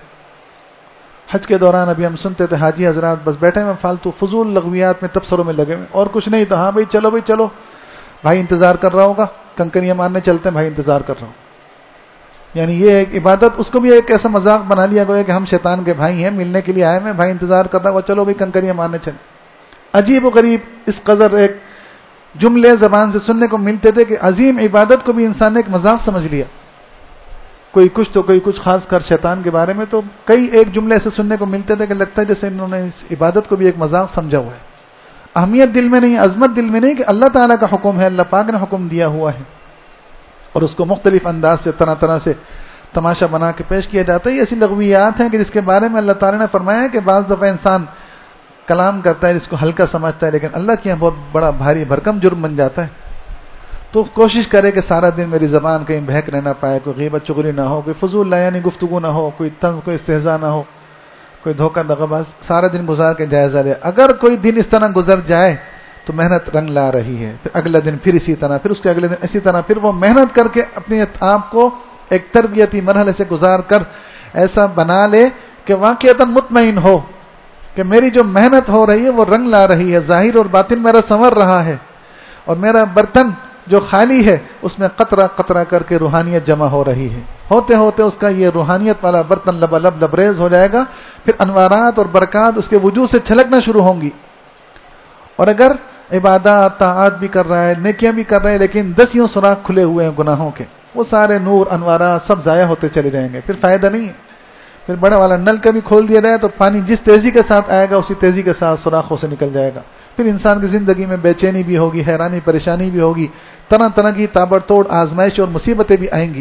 B: حج کے دوران ابھی ہم سنتے تھے حاجی حضرات بس بیٹھے ہوئے فالتو فضول لغویات میں تبصروں میں لگے ہوئے، اور کچھ نہیں تو ہاں بھائی چلو بھائی چلو، بھائی انتظار کر رہا ہوگا، کنکریاں مارنے چلتے ہیں، بھائی انتظار کر رہا ہوں۔ یعنی یہ ایک عبادت، اس کو بھی ایک ایسا مذاق بنا لیا گیا کہ ہم شیطان کے بھائی ہیں، ملنے کے لیے آئے ہیں، بھائی انتظار کر رہا ہوں، چلو بھائی کنکریاں مارنے چلے۔ عجیب و غریب اس قدر ایک جملے زبان سے سننے کو ملتے تھے کہ عظیم عبادت کو بھی انسان نے ایک مذاق سمجھ لیا، کوئی کچھ تو کوئی کچھ، خاص کر شیطان کے بارے میں تو کئی ایک جملے ایسے سننے کو ملتے تھے کہ لگتا ہے جیسے انہوں نے اس عبادت کو بھی ایک مذاق سمجھا ہوا ہے۔ اہمیت دل میں نہیں، عظمت دل میں نہیں کہ اللہ تعالیٰ کا حکم ہے، اللہ پاک نے حکم دیا ہوا ہے، اور اس کو مختلف انداز سے طرح طرح سے تماشا بنا کے پیش کیا جاتا ہے۔ یہ ایسی لغویات ہیں کہ جس کے بارے میں اللہ تعالیٰ نے فرمایا ہے کہ بعض دفعہ انسان کلام کرتا ہے جس کو ہلکا سمجھتا ہے، لیکن اللہ کے یہاں بہت بڑا بھاری بھرکم جرم بن جاتا ہے۔ تو کوشش کرے کہ سارا دن میری زبان کہیں بہکنے نہ پائے، کوئی غیبت چغلی نہ ہو، کوئی فضول لایانی گفتگو نہ ہو، کوئی طنز، کوئی استہزاء نہ ہو، کوئی دھوکہ دغا باز، سارا دن گزار کے جائزہ لے۔ اگر کوئی دن اس طرح گزر جائے تو محنت رنگ لا رہی ہے، پھر اگلا دن پھر اسی طرح، پھر اس کے اگلے دن اسی طرح، پھر وہ محنت کر کے اپنے آپ کو ایک تربیتی مرحلے سے گزار کر ایسا بنا لے کہ واقعتاً مطمئن ہو کہ میری جو محنت ہو رہی ہے وہ رنگ لا رہی ہے، ظاہر اور باطن میرا سنور رہا ہے، اور میرا برتن جو خالی ہے اس میں قطرہ قطرہ کر کے روحانیت جمع ہو رہی ہے۔ ہوتے ہوتے اس کا یہ روحانیت والا برتن لبالب لبریز ہو جائے گا، پھر انوارات اور برکات اس کے وجود سے چھلکنا شروع ہوں گی۔ اور اگر عبادات طاعات بھی کر رہا ہے، نیکیاں بھی کر رہا ہے، لیکن دسیوں سوراخ کھلے ہوئے ہیں گناہوں کے، وہ سارے نور انوارات سب ضائع ہوتے چلے جائیں گے، پھر فائدہ نہیں ہے۔ پھر بڑا والا نل کبھی کھول دیا جائے تو پانی جس تیزی کے ساتھ آئے گا اسی تیزی کے ساتھ سوراخوں سے نکل جائے گا۔ پھر انسان کی زندگی میں بے چینی بھی ہوگی، حیرانی پریشانی بھی ہوگی، طرح طرح کی تابڑ توڑ آزمائش اور مصیبتیں بھی آئیں گی۔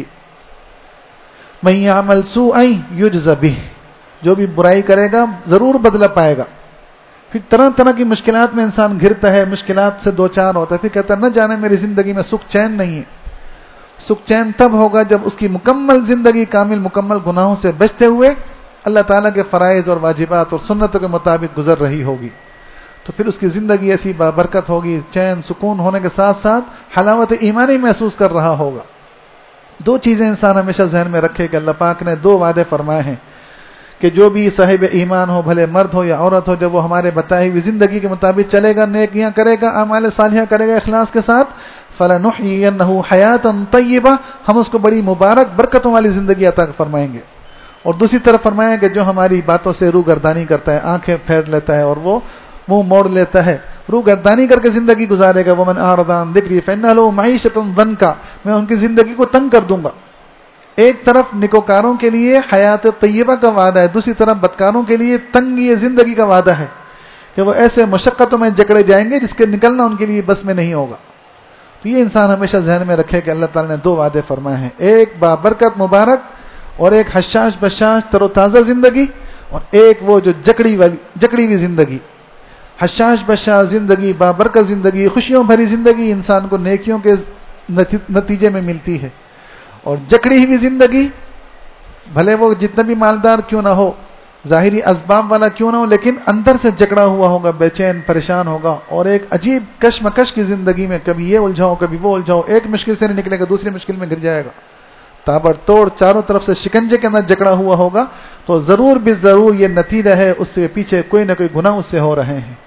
B: مَن یعمل سوءا یجز بہ، جو بھی برائی کرے گا ضرور بدلہ پائے گا۔ پھر طرح طرح کی مشکلات میں انسان گھرتا ہے، مشکلات سے دو چار ہوتا ہے، پھر کہتا ہے نہ جانے میری زندگی میں سکھ چین نہیں ہے۔ سکھ چین تب ہوگا جب اس کی مکمل زندگی کامل مکمل گناہوں سے بچتے ہوئے اللہ تعالیٰ کے فرائض اور واجبات اور سنتوں کے مطابق گزر رہی ہوگی، تو پھر اس کی زندگی ایسی بابرکت ہوگی، چین سکون ہونے کے ساتھ ساتھ حلاوت ایمانی محسوس کر رہا ہوگا۔ دو چیزیں انسان ہمیشہ ذہن میں رکھے کہ اللہ پاک نے دو وعدے فرمائے ہیں کہ جو بھی صاحب ایمان ہو، بھلے مرد ہو یا عورت ہو، جب وہ ہمارے بتائی ہوئی زندگی کے مطابق چلے گا، نیکیاں کرے گا، اعمال صالحہ کرے گا اخلاص کے ساتھ، فَلَنُحْيِيَنَّهُ حَيَاةً طَيِّبَةً، ہم اس کو بڑی مبارک برکتوں والی زندگی عطا فرمائیں گے۔ اور دوسری طرف فرمایا کہ جو ہماری باتوں سے روح گردانی کرتا ہے، آنکھیں پھیر لیتا ہے اور وہ منہ موڑ لیتا ہے، روح گردانی کر کے زندگی گزارے گا، وَمَنْ أَعْرَضَ عَنْ ذِكْرِي فَإِنَّ لَهُ مَعِيشَةً ضَنْكًا، میں ان کی زندگی کو تنگ کر دوں گا۔ ایک طرف نکوکاروں کے لیے حیات طیبہ کا وعدہ ہے، دوسری طرف بدکاروں کے لیے تنگی زندگی کا وعدہ ہے کہ وہ ایسے مشقتوں میں جکڑے جائیں گے جس کے نکلنا ان کے لیے بس میں نہیں ہوگا۔ تو یہ انسان ہمیشہ ذہن میں رکھے کہ اللہ تعالیٰ نے دو وعدے فرمائے ہیں، ایک بابرکت مبارک اور ایک حشاش بشاش تر و تازہ زندگی، اور ایک وہ جو جکڑی والی جکڑی ہوئی زندگی۔ حشاش بشاش زندگی، بابرکت زندگی، خوشیوں بھری زندگی انسان کو نیکیوں کے نتیجے میں ملتی ہے، اور جکڑی ہوئی زندگی بھلے وہ جتنا بھی مالدار کیوں نہ ہو، ظاہری اسباب والا کیوں نہ ہو لیکن اندر سے جکڑا ہوا ہوگا، بے چین پریشان ہوگا اور ایک عجیب کشمکش کی زندگی میں کبھی یہ الجھاؤ کبھی وہ الجھاؤ، ایک مشکل سے نہیں نکلے گا دوسری مشکل میں گر جائے گا، تابڑ توڑ چاروں طرف سے شکنجے کے اندر جکڑا ہوا ہوگا، تو ضرور بھی ضرور یہ نتیجہ ہے اس سے پیچھے کوئی نہ کوئی گناہ اس سے ہو رہے ہیں۔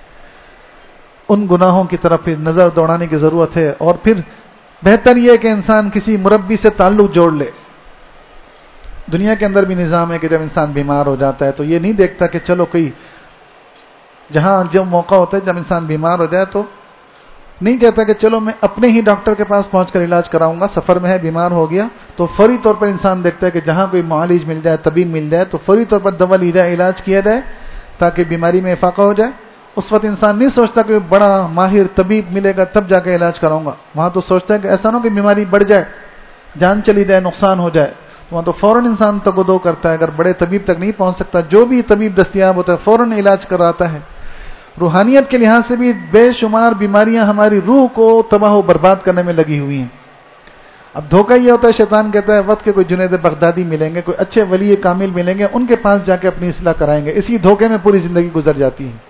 B: ان گناہوں کی طرف نظر دوڑانے کی ضرورت ہے، اور پھر بہتر یہ کہ انسان کسی مربی سے تعلق جوڑ لے۔ دنیا کے اندر بھی نظام ہے کہ جب انسان بیمار ہو جاتا ہے تو یہ نہیں دیکھتا کہ چلو کوئی، جہاں جو موقع ہوتا ہے جب انسان بیمار ہو جائے تو نہیں کہتا کہ چلو میں اپنے ہی ڈاکٹر کے پاس پہنچ کر علاج کراؤں گا، سفر میں ہے بیمار ہو گیا تو فوری طور پر انسان دیکھتا ہے کہ جہاں کوئی معالج مل جائے، طبیب مل جائے تو فوری طور پر دوا لی جائے، علاج کیا جائے تاکہ بیماری میں افاقہ ہو جائے۔ اس وقت انسان نہیں سوچتا کہ بڑا ماہر طبیب ملے گا تب جا کے علاج کراؤں گا، وہاں تو سوچتا ہے کہ ایسا نہ ہو کہ بیماری بڑھ جائے، جان چلی جائے، نقصان ہو جائے، وہاں تو فوراً انسان تگودو کرتا ہے، اگر بڑے طبیب تک نہیں پہنچ سکتا جو بھی طبیب دستیاب ہوتا ہے فوراً علاج کراتا ہے۔ روحانیت کے لحاظ سے بھی بے شمار بیماریاں ہماری روح کو تباہ و برباد کرنے میں لگی ہوئی ہیں۔ اب دھوکہ یہ ہوتا ہے، شیطان کہتا ہے وقت کے کوئی جنید بغدادی ملیں گے، کوئی اچھے ولی کامل ملیں گے، ان کے پاس جا کے اپنی اصلاح کرائیں گے، اسی دھوکے میں پوری زندگی گزر جاتی ہے۔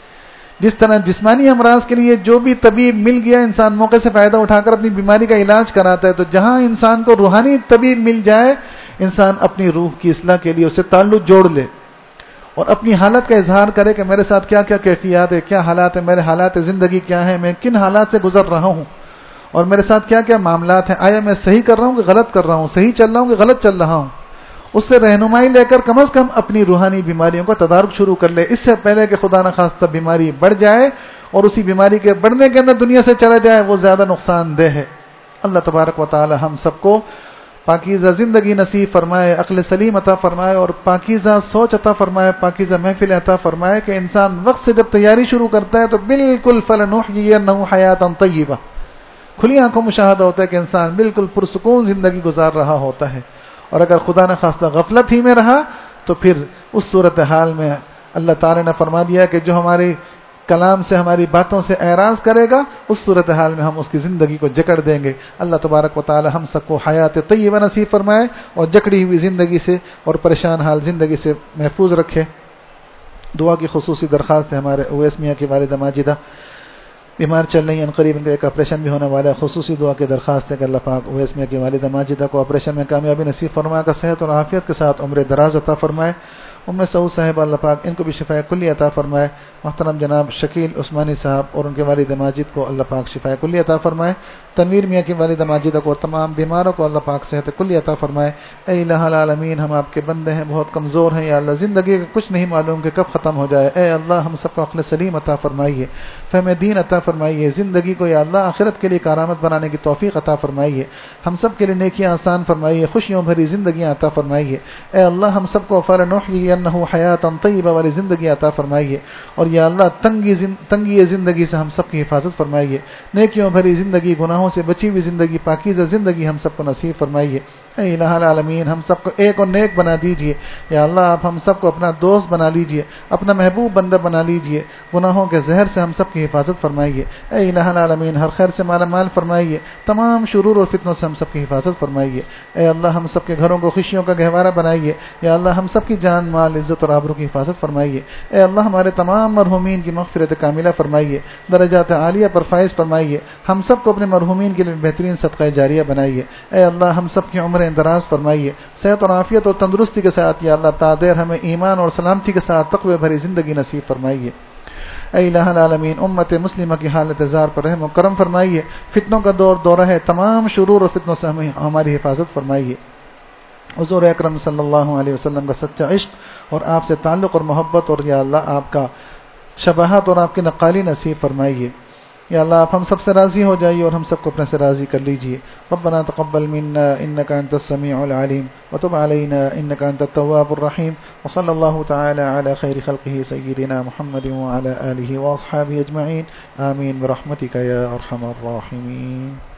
B: جس طرح جسمانی امراض کے لیے جو بھی طبیب مل گیا انسان موقع سے فائدہ اٹھا کر اپنی بیماری کا علاج کراتا ہے، تو جہاں انسان کو روحانی طبیب مل جائے انسان اپنی روح کی اصلاح کے لیے اسے تعلق جوڑ لے اور اپنی حالت کا اظہار کرے کہ میرے ساتھ کیا کیا کیفیات ہے، کیا حالات ہیں، میرے حالات زندگی کیا ہیں، میں کن حالات سے گزر رہا ہوں اور میرے ساتھ کیا کیا معاملات ہیں، آیا میں صحیح کر رہا ہوں کہ غلط کر رہا ہوں، صحیح چل رہا ہوں کہ غلط چل رہا ہوں۔ اس سے رہنمائی لے کر کم از کم اپنی روحانی بیماریوں کا تدارک شروع کر لے، اس سے پہلے کہ خدا نخواستہ بیماری بڑھ جائے اور اسی بیماری کے بڑھنے کے اندر دنیا سے چلا جائے، وہ زیادہ نقصان دہ ہے۔ اللہ تبارک و تعالی ہم سب کو پاکیزہ زندگی نصیب فرمائے، عقل سلیم عطا فرمائے اور پاکیزہ سوچ عطا فرمائے، پاکیزہ محفل عطا فرمائے کہ انسان وقت سے جب تیاری شروع کرتا ہے تو بالکل فلنحیینہ حیاتا طیبہ، کھلی آنکھوں مشاہدہ ہوتا ہے کہ انسان بالکل پرسکون زندگی گزار رہا ہوتا ہے، اور اگر خدا نہ خواستہ غفلت ہی میں رہا تو پھر اس صورتحال میں اللہ تعالی نے فرما دیا کہ جو ہماری کلام سے ہماری باتوں سے اعراض کرے گا اس صورتحال میں ہم اس کی زندگی کو جکڑ دیں گے۔ اللہ تبارک و تعالی ہم سب کو حیات طیبہ نصیب فرمائے اور جکڑی ہوئی زندگی سے اور پریشان حال زندگی سے محفوظ رکھے۔ دعا کی خصوصی درخواست ہے، ہمارے اویس میاں کی والدہ ماجدہ بیمار چل رہی ہیں، عنقریب ان کا ایک آپریشن بھی ہونے والا ہے، خصوصی دعا کی درخواست ہے کہ اللہ پاک اویس میاں کی والدہ ماجدہ کو آپریشن میں کامیابی نصیب فرمائے گا، صحت اور عافیت کے ساتھ عمر دراز عطا فرمائے۔ ام سعود صاحب اللہ پاک ان کو بھی شفاء کلی عطا فرمائے۔ محترم جناب شکیل عثمانی صاحب اور ان کے والد ماجد کو اللہ پاک شفاء کلی عطا فرمائے۔ تنویر میاں کی والدہ ماجدہ کو اور تمام بیماروں کو اللہ پاک صحت کلی عطا فرمائے۔ اے الہ العالمین ہم آپ کے بندے ہیں، بہت کمزور ہیں یا اللہ، زندگی کا کچھ نہیں معلوم کہ کب ختم ہو جائے، اے اللہ ہم سب کو عقل سلیم عطا فرمائیے، فہم دین عطا فرمائیے، زندگی کو یا اللہ آخرت کے لیے کارآمد بنانے کی توفیق عطا فرمائیے، ہم سب کے لیے نیکیاں آسان فرمائیے، خوشیوں بھری زندگیاں عطا فرمائیے، اے اللہ ہم سب کو فلنحیینہ حیاتا طیبہ والی زندگی عطا فرمائیے، اور یا اللہ تنگی تنگی زندگی سے ہم سب کی حفاظت فرمائیے، نیکیوں بھری زندگی، گناہوں سے بچی ہوئی زندگی، پاکیزہ زندگی ہم سب کو نصیب فرمائیے۔ اے الہ العالمین ہم سب کو ایک اور نیک بنا دیجئے، یا اللہ آپ ہم سب کو اپنا دوست بنا لیجئے، اپنا محبوب بندہ بنا لیجئے، گناہوں کے زہر سے ہم سب کی حفاظت فرمائیے۔ اے الہ العالمین ہر خیر سے مالا مال فرمائیے، تمام شرور اور فتنوں سے ہم سب کی حفاظت فرمائیے۔ اے اللہ ہم سب کے گھروں کو خوشیوں کا گہوارہ بنائیے، یا اللہ ہم سب کی جان مال عزت اور آبرو کی حفاظت فرمائیے۔ اے اللہ ہمارے تمام مرحومین کی مغفرت کاملہ فرمائیے، درجات عالیہ پر فائز فرمائیے، ہم سب کو اپنے مرحومین کے لیے بہترین صدقہ جاریہ بنائیے۔ اے اللہ ہم سب کی عمریں دراز فرمائیے، صحت اور عافیت اور تندرستی کے ساتھ یا اللہ تعالی ہمیں ایمان اور سلامتی کے ساتھ تقوی بھری زندگی نصیب فرمائیے۔ اے الہ العالمین امت مسلمہ کی حالت زار پر رحم و کرم فرمائیے، فتنوں کا دور دورہ ہے، تمام شرور اور فتنوں سے ہمیں ہماری حفاظت فرمائیے۔ حضور اکرم صلی اللہ علیہ وسلم کا سچا عشق اور آپ سے تعلق اور محبت، اور یا اللہ آپ کا شباہت اور آپ کی نقالی نصیب فرمائیے۔ یا اللہ آپ ہم سب سے راضی ہو جائیے اور ہم سب کو اپنے سے راضی کر لیجئے۔ ربنا تقبل منا انك انت السميع العليم وتب علينا انك انت التواب الرحيم وصلى الله تعالى على خير خلقه سيدنا محمد وعلى اله واصحابه اجمعين آمين برحمتك يا ارحم الراحمين۔